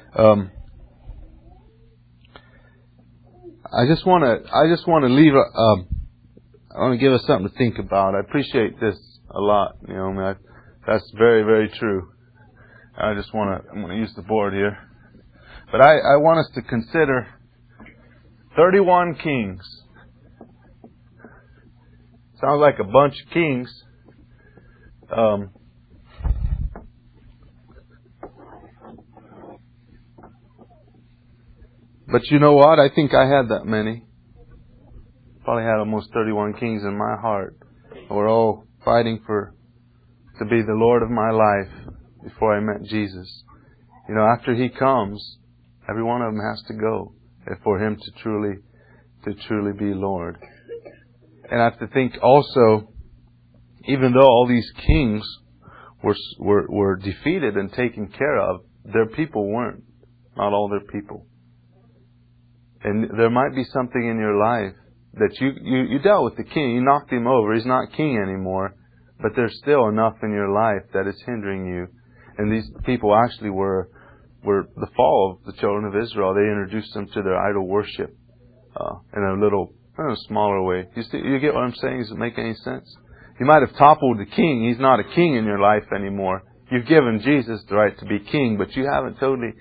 I just want to leave I want to give us something to think about. I appreciate this a lot. That's very, very true. I'm going to use the board here. But I want us to consider 31 kings. Sounds like a bunch of kings. But you know what? I think I had that many. Probably had almost 31 kings in my heart. We're all fighting to be the Lord of my life before I met Jesus. After He comes, every one of them has to go for Him to truly be Lord. And I have to think also, even though all these kings were defeated and taken care of, their people weren't. Not all their people. And there might be something in your life that you dealt with the king. You knocked him over. He's not king anymore. But there's still enough in your life that is hindering you. And these people actually were the fall of the children of Israel. They introduced them to their idol worship in a little smaller way. You get what I'm saying? Does it make any sense? You might have toppled the king. He's not a king in your life anymore. You've given Jesus the right to be king, but you haven't totally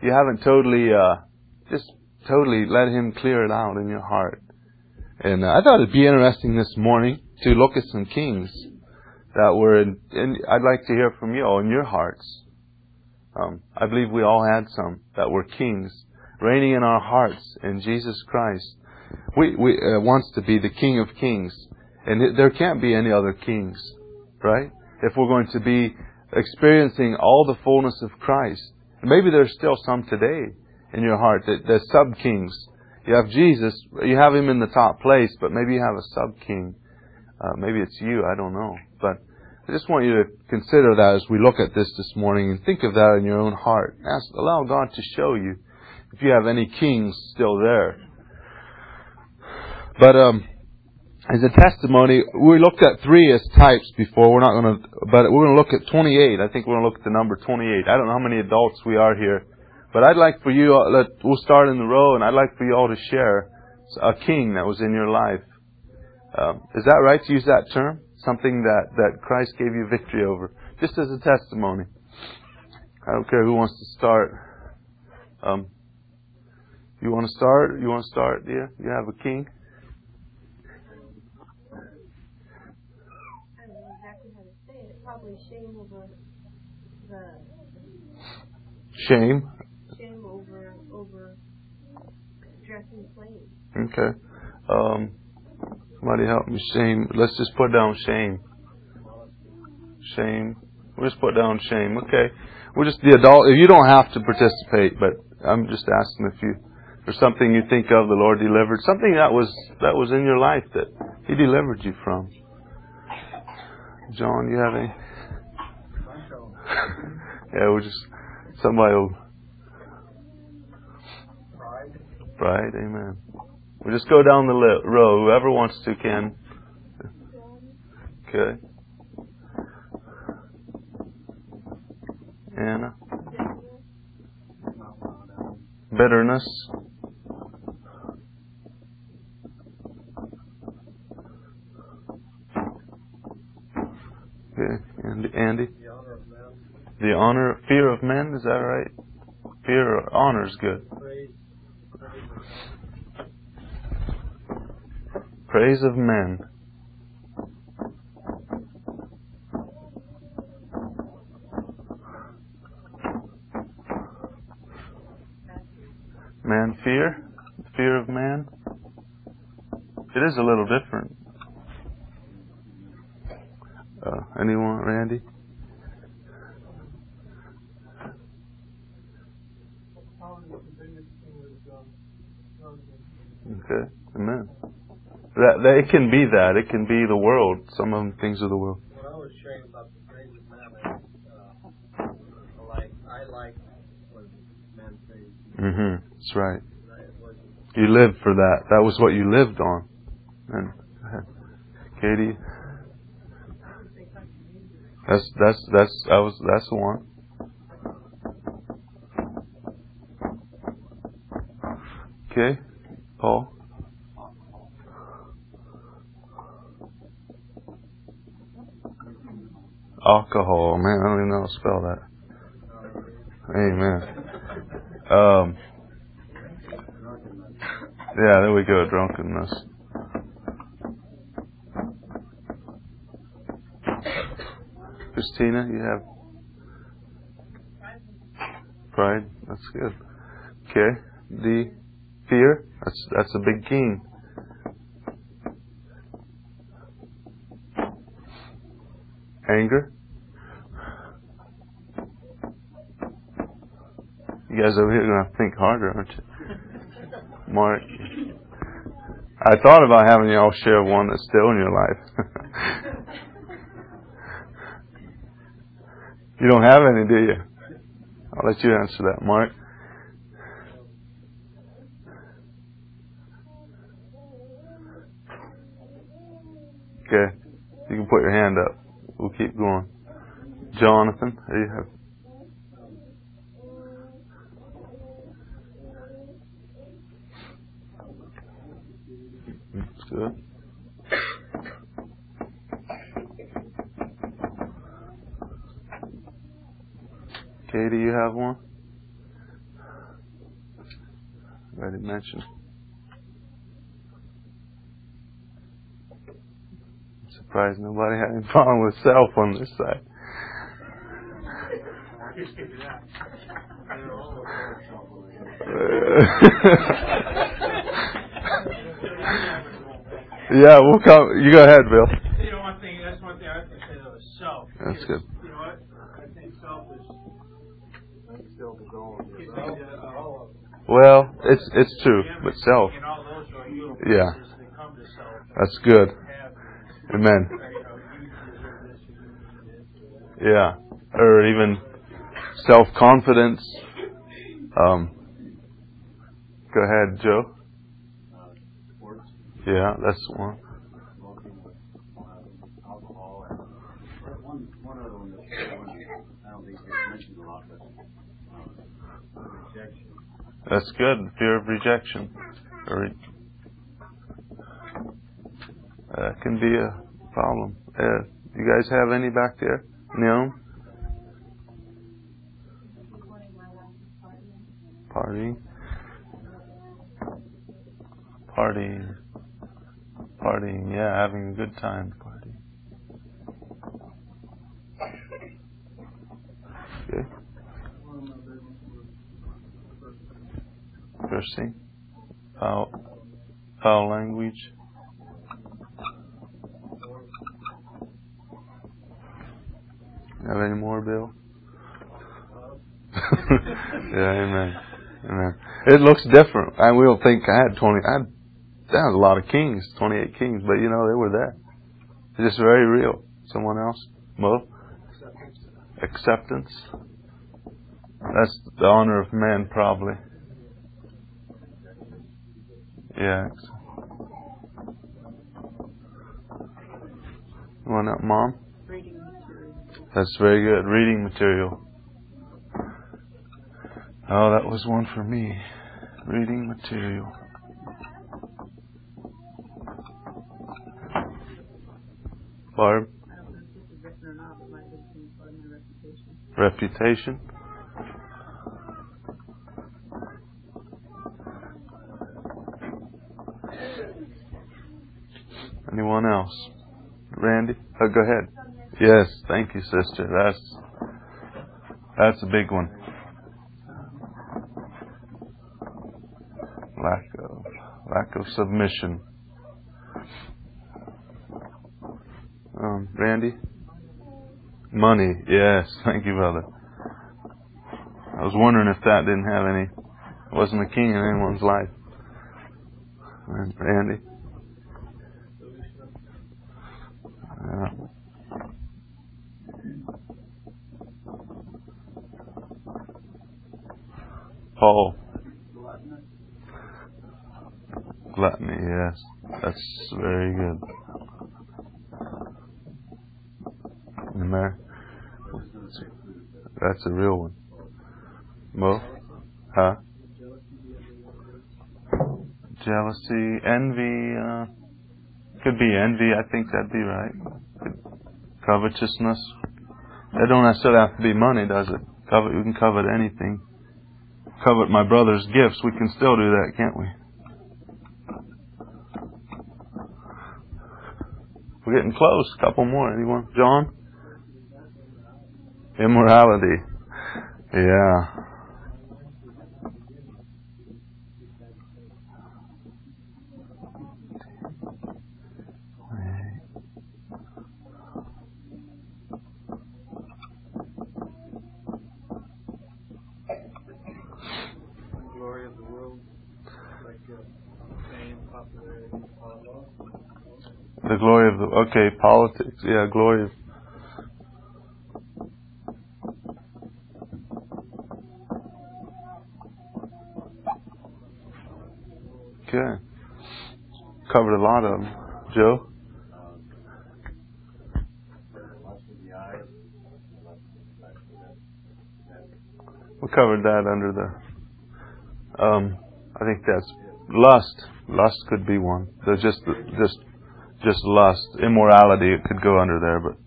let Him clear it out in your heart. And I thought it'd be interesting this morning to look at some kings that were and I'd like to hear from you all in your hearts. I believe we all had some that were kings reigning in our hearts in Jesus Christ. We wants to be the King of Kings, and there can't be any other kings, right? If we're going to be experiencing all the fullness of Christ. Maybe there's still some today in your heart that there's sub-kings. You have Jesus, you have Him in the top place, but maybe you have a sub-king. Maybe it's you, I don't know. But I just want you to consider that as we look at this morning, and think of that in your own heart. Allow God to show you if you have any kings still there. But as a testimony, we looked at 3 as types before. We're going to look at 28. I think we're going to look at the number 28. I don't know how many adults we are here. But I'd like for you, we'll start in the row, and I'd like for you all to share a king that was in your life. Is that right to use that term? Something that Christ gave you victory over. Just as a testimony. I don't care who wants to start. You want to start? You want to start? Yeah? You have a king? I don't know exactly how to say it. Probably shame over the... Shame? Shame over dressing plain. Okay. Somebody help me. Shame. Let's just put down shame. Shame. We'll just put down shame. Okay. We're just the adult. You don't have to participate, but I'm just asking if there's something you think of the Lord delivered. Something that was in your life that He delivered you from. John, you have any? Yeah, we'll just... Somebody will... Pride, amen. We'll just go down the row. Whoever wants to can. Okay. Anna. bitterness. Okay, Andy? Fear of men, is that right? Fear or honor is good. Praise of men. Man, fear of man. It is a little different. Anyone, Randy? Okay, amen. That it can be that. It can be the world. Some of them things of the world. What I was sharing about the praise of man, I like when men praise. That's right. You lived for that. That was what you lived on. And Katie, that's the one. Okay, Paul. Alcohol, man, I don't even know how to spell that. Amen. Yeah, there we go, drunkenness. Christina, you have pride. That's good. Okay, D, fear. That's a big king. Anger. You guys over here are going to have to think harder, aren't you? Mark. I thought about having you all share one that's still in your life. You don't have any, do you? I'll let you answer that, Mark. Okay. You can put your hand up. We'll keep going. Jonathan, there you have. That's good. Katie, you have one? Already mentioned. I'm surprised nobody had any problem with self on this side. Yeah, we'll come. You go ahead, Bill. You know, that's one thing I was going to say, though, is self. That's good. You know what? I think self is well, it's true, but self. Yeah. That's good. Amen. Yeah. Or even self-confidence. Go ahead, Joe. Yeah, that's one. One other one that I don't think gets mentioned a lot, but rejection. That's good. Fear of rejection. That can be a problem. You guys have any back there? No? Partying, yeah, having a good time. Partying. Okay. Cursing. Foul language. Have any more, Bill? Yeah, amen. It looks different. I will think I had that was a lot of kings, 28 kings, but you know, they were there. It's just very real. Someone else? Mo? Acceptance. That's the honor of men, probably. Yeah. You want that, Mom? Reading material. That's very good. Reading material. Oh, that was one for me. Reading material. Barb? Reputation. Anyone else? Randy? Oh, go ahead. Yes, thank you, sister. That's a big one. Lack of submission. Randy? Money. Yes, thank you, brother. I was wondering if that wasn't a king in anyone's life. Randy? Paul. Gluttony, yes. That's very good. That's a real one. Mo? Huh? Jealousy, envy, could be envy, I think that'd be right. Covetousness. That don't necessarily have to be money, does it? We can covet anything. Covet my brother's gifts, we can still do that, can't we? We're getting close. A couple more. Anyone? John? Immorality. Yeah. Glory of the world, like fame, popularity, all that. The glory of politics. Yeah, glory of. Okay. Covered a lot of them. Joe? We covered that under the. I think that's lust. Lust could be one. There's just lust. Immorality, it could go under there, but.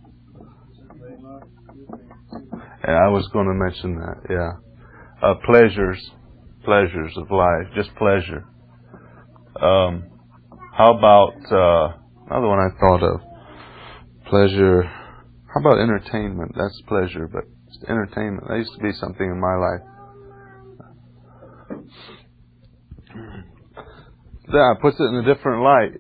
Yeah, I was going to mention that. Yeah. Pleasures of life, just pleasure. How about another one I thought of? Pleasure. How about entertainment? That's pleasure, but entertainment. That used to be something in my life. That puts it in a different light.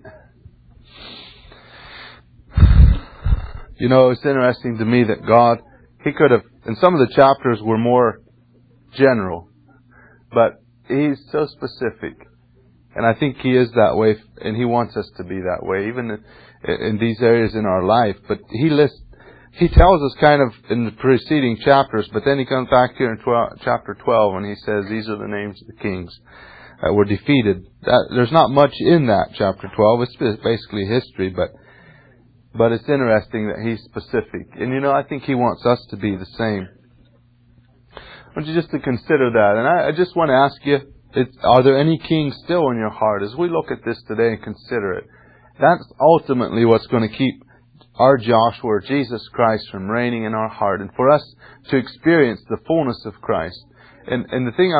You know, it's interesting to me that God, He could have, and some of the chapters were more general, but He's so specific. And I think He is that way, and He wants us to be that way, even in these areas in our life. But He tells us kind of in the preceding chapters, but then He comes back here in chapter 12, and He says, these are the names of the kings that were defeated. There's not much in that chapter 12. It's basically history, but it's interesting that He's specific. And you know, I think He wants us to be the same. I want you just to consider that. And I just want to ask you, are there any kings still in your heart? As we look at this today and consider it, that's ultimately what's going to keep our Joshua, Jesus Christ, from reigning in our heart, and for us to experience the fullness of Christ. And the thing I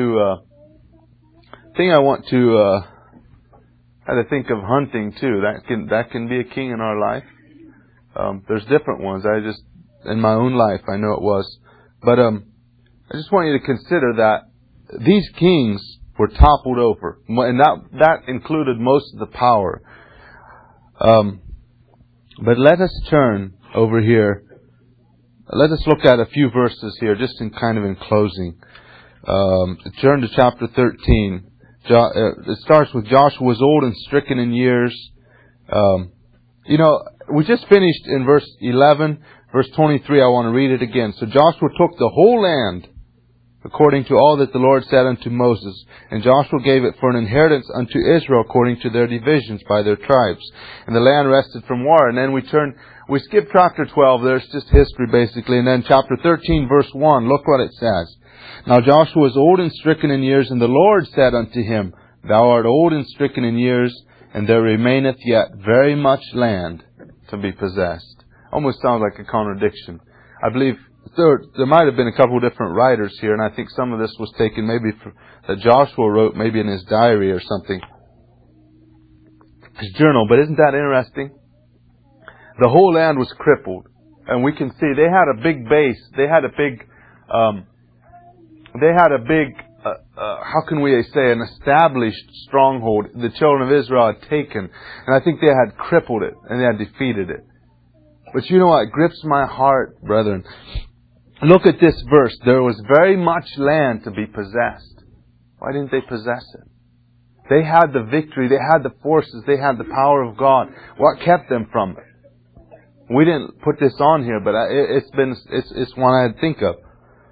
had to think of hunting too. That can be a king in our life. There's different ones. In my own life, I know it was. But I just want you to consider that these kings were toppled over, and that included most of the power. But let us turn over here. Let us look at a few verses here, just in closing. Turn to chapter 13. It starts with Joshua was old and stricken in years. We just finished in verse 11, verse 23. I want to read it again. So Joshua took the whole land, according to all that the Lord said unto Moses. And Joshua gave it for an inheritance unto Israel according to their divisions by their tribes. And the land rested from war. And then we We skip chapter 12. There's just history basically. And then chapter 13 verse 1. Look what it says. Now Joshua was old and stricken in years, and the Lord said unto him, Thou art old and stricken in years, and there remaineth yet very much land to be possessed. Almost sounds like a contradiction. I believe there might have been a couple of different writers here, and I think some of this was taken maybe that Joshua wrote maybe in his diary or something. His journal. But isn't that interesting? The whole land was crippled. And we can see they had a big base. They had a big, how can we say, an established stronghold the children of Israel had taken. And I think they had crippled it and they had defeated it. But you know what? It grips my heart, brethren. Look at this verse. There was very much land to be possessed. Why didn't they possess it? They had the victory. They had the forces. They had the power of God. What kept them from it? We didn't put this on here, but it's one I had to think of.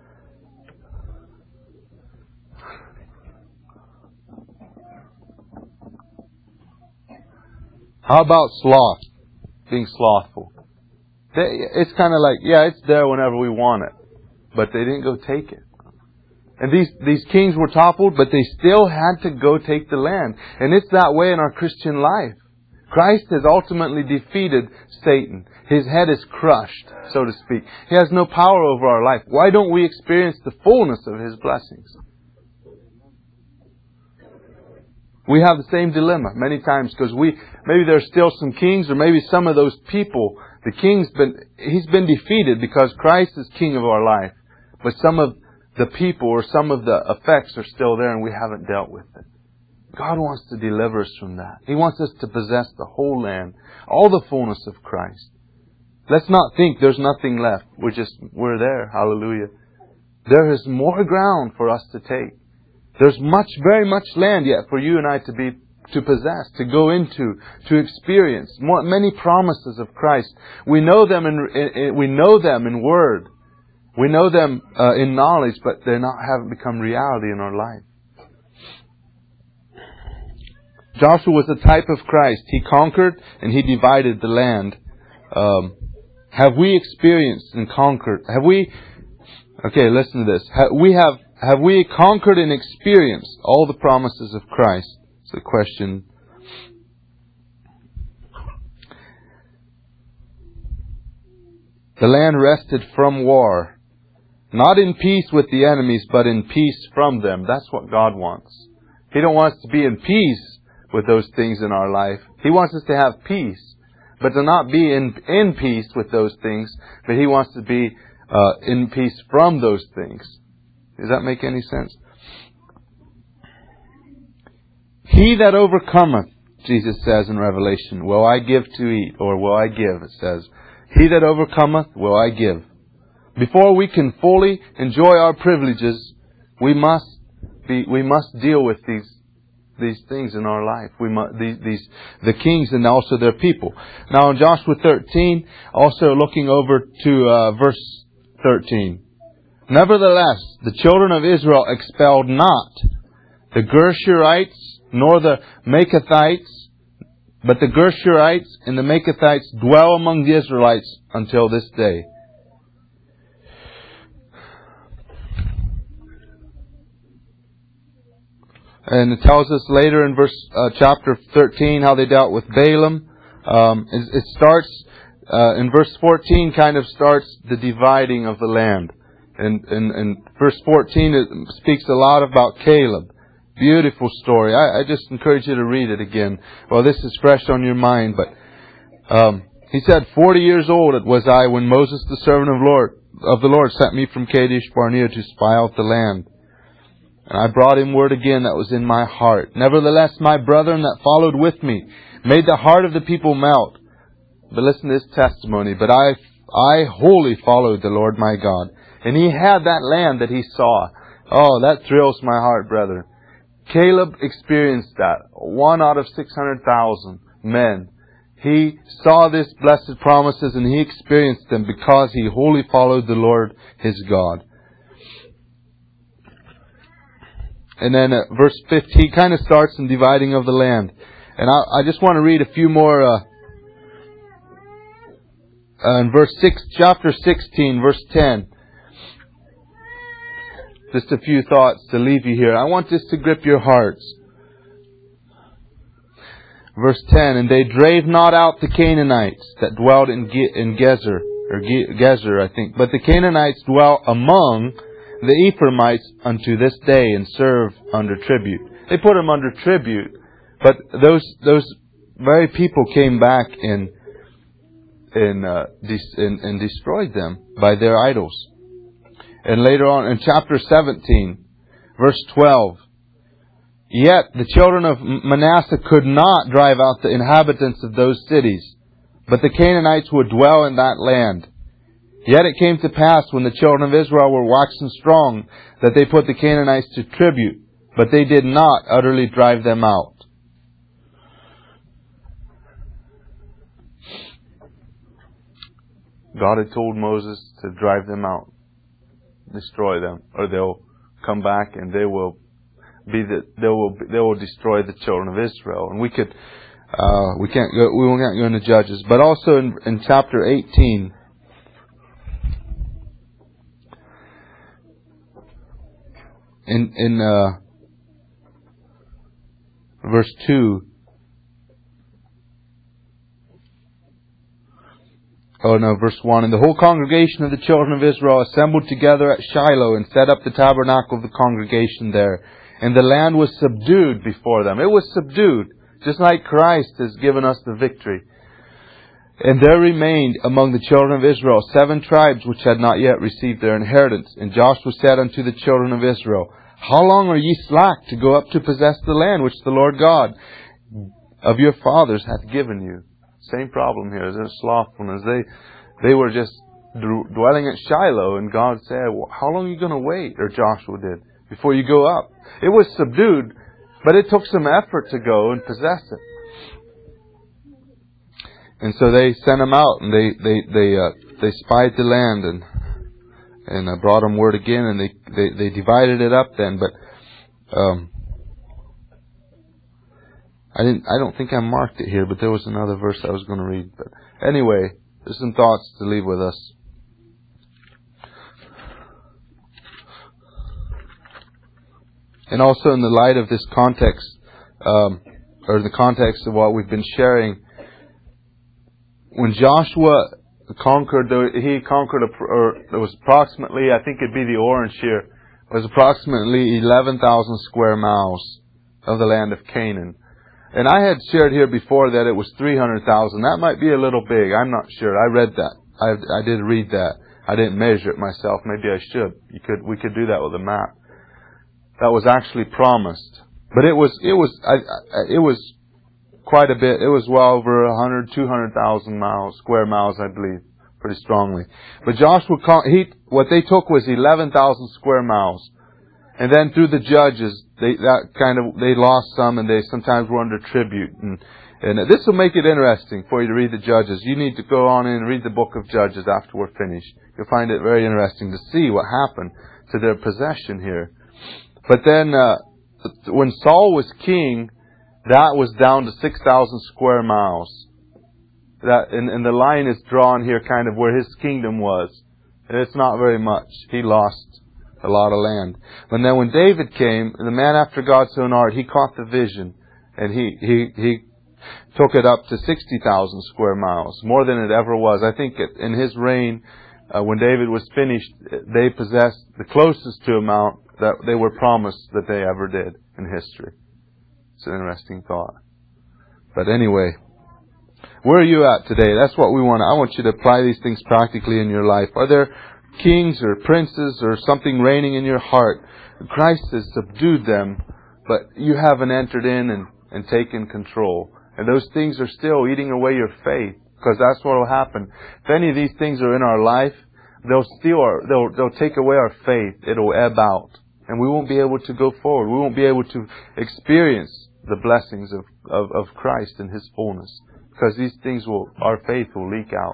How about sloth? Being slothful. It's kind of like, yeah, it's there whenever we want it. But they didn't go take it. And these kings were toppled, but they still had to go take the land. And it's that way in our Christian life. Christ has ultimately defeated Satan. His head is crushed, so to speak. He has no power over our life. Why don't we experience the fullness of His blessings? We have the same dilemma many times because maybe there's still some kings, or maybe some of those people, he's been defeated because Christ is king of our life. But some of the people or some of the effects are still there and we haven't dealt with it. God wants to deliver us from that. He wants us to possess the whole land, all the fullness of Christ. Let's not think there's nothing left. We're there. Hallelujah. There is more ground for us to take. There's very much land yet for you and I to possess, to go into, to experience. Many promises of Christ. We know them in word. We know them in knowledge, but they haven't become reality in our life. Joshua was a type of Christ. He conquered and he divided the land. Have we experienced and conquered? Okay, listen to this. Have we conquered and experienced all the promises of Christ? It's the question. The land rested from war. Not in peace with the enemies, but in peace from them. That's what God wants. He don't want us to be in peace with those things in our life. He wants us to have peace, but to not be in peace with those things, but He wants to be in peace from those things. Does that make any sense? He that overcometh, Jesus says in Revelation, will I give to eat, or will I give, it says. He that overcometh will I give. Before we can fully enjoy our privileges, we must deal with these things in our life. The kings and also their people. Now in Joshua 13, also looking over to verse 13. Nevertheless, the children of Israel expelled not the Gershurites nor the Makathites, but the Gershurites and the Makathites dwell among the Israelites until this day. And it tells us later in chapter 13 how they dealt with Balaam. It starts in verse 14, kind of starts the dividing of the land. And verse 14 it speaks a lot about Caleb. Beautiful story. I just encourage you to read it again. Well, this is fresh on your mind, but he said, 40 years old it was I when Moses, the servant of the Lord, sent me from Kadesh Barnea to spy out the land. And I brought him word again that was in my heart. Nevertheless, my brethren that followed with me made the heart of the people melt. But listen to this testimony. But I wholly followed the Lord my God. And he had that land that he saw. Oh, that thrills my heart, brethren. Caleb experienced that. 1 out of 600,000 men. He saw these blessed promises and he experienced them because he wholly followed the Lord his God. And then verse 15 kind of starts in dividing of the land. And I just want to read a few more in verse 6, chapter 16, verse 10. Just a few thoughts to leave you here. I want this to grip your hearts. Verse 10, and they drave not out the Canaanites that dwelt in Gezer, or Gezer, I think. But the Canaanites dwell among the Ephraimites unto this day and serve under tribute. They put them under tribute, but those very people came back and destroyed them by their idols. And later on in chapter 17, verse 12, yet the children of Manasseh could not drive out the inhabitants of those cities, but the Canaanites would dwell in that land. Yet it came to pass when the children of Israel were waxen strong that they put the Canaanites to tribute, but they did not utterly drive them out. God had told Moses to drive them out, destroy them, or they'll come back and they will destroy the children of Israel. And we won't go into Judges, but also in chapter 18, in verse 2. Verse 1. And the whole congregation of the children of Israel assembled together at Shiloh and set up the tabernacle of the congregation there. And the land was subdued before them. It was subdued, just like Christ has given us the victory. And there remained among the children of Israel 7 tribes which had not yet received their inheritance. And Joshua said unto the children of Israel, how long are ye slack to go up to possess the land which the Lord God of your fathers hath given you? Same problem here. There's slothfulness. They were just dwelling at Shiloh, and God said, well, how long are you going to wait? Or Joshua did, before you go up. It was subdued, but it took some effort to go and possess it. And so they sent them out, and they spied the land, and brought them word again, and they divided it up then. But I don't think I marked it here, but there was another verse I was going to read. But anyway, there's some thoughts to leave with us. And also in the light of this context, or the context of what we've been sharing, when Joshua conquered, there was approximately, I think it'd be the orange here, was approximately 11,000 square miles of the land of Canaan. And I had shared here before that it was 300,000. That might be a little big. I'm not sure. I read that. I did read that. I didn't measure it myself. Maybe I should. We could do that with a map. That was actually promised. But it was quite a bit. It was well over 200,000 square miles, I believe, pretty strongly. But Joshua, what they took was 11,000 square miles. And then through the judges, they lost some, and they sometimes were under tribute. And this will make it interesting for you to read the Judges. You need to go on in and read the book of Judges after we're finished. You'll find it very interesting to see what happened to their possession here. But then, when Saul was king, that was down to 6,000 square miles. And the line is drawn here kind of where his kingdom was. And it's not very much. He lost a lot of land. But then when David came, the man after God's own heart, he caught the vision. And he took it up to 60,000 square miles. More than it ever was. I think in his reign, when David was finished, they possessed the closest to amount that they were promised that they ever did in history. It's an interesting thought. But anyway, where are you at today? That's what we want. I want you to apply these things practically in your life. Are there kings or princes or something reigning in your heart? Christ has subdued them, but you haven't entered in and taken control. And those things are still eating away your faith, because that's what will happen. If any of these things are in our life, they'll take away our faith. It'll ebb out. And we won't be able to go forward. We won't be able to experience the blessings of Christ in His fullness. Because these things our faith will leak out.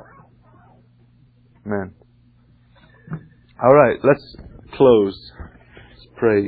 Amen. Alright, let's close. Let's pray.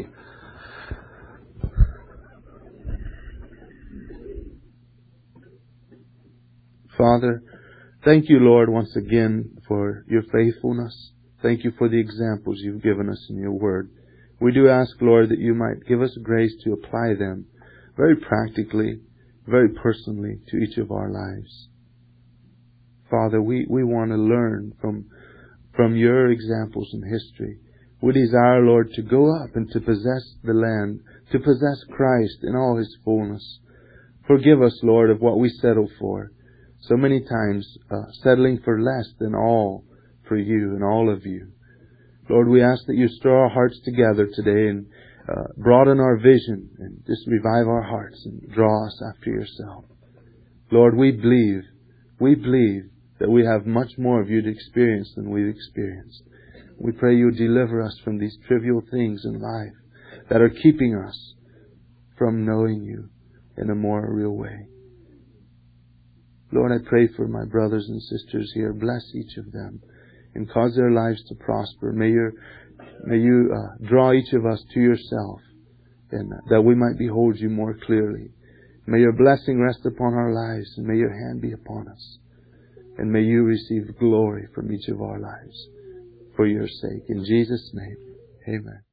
Father, Thank you, Lord, once again for your faithfulness. Thank you for the examples you've given us in your word. We do ask, Lord, that you might give us grace to apply them very practically, very personally to each of our lives. Father, we want to learn from your examples in history. We desire, Lord, to go up and to possess the land, to possess Christ in all His fullness. Forgive us, Lord, of what we settle for. So many times settling for less than all for you and all of you. Lord, we ask that you stir our hearts together today and broaden our vision and just revive our hearts and draw us after yourself. Lord, we believe that we have much more of you to experience than we've experienced. We pray you deliver us from these trivial things in life that are keeping us from knowing you in a more real way. Lord, I pray for my brothers and sisters here. Bless each of them and cause their lives to prosper. May you draw each of us to yourself, and that we might behold you more clearly. May your blessing rest upon our lives, and may your hand be upon us. And may you receive glory from each of our lives for your sake. In Jesus' name, amen.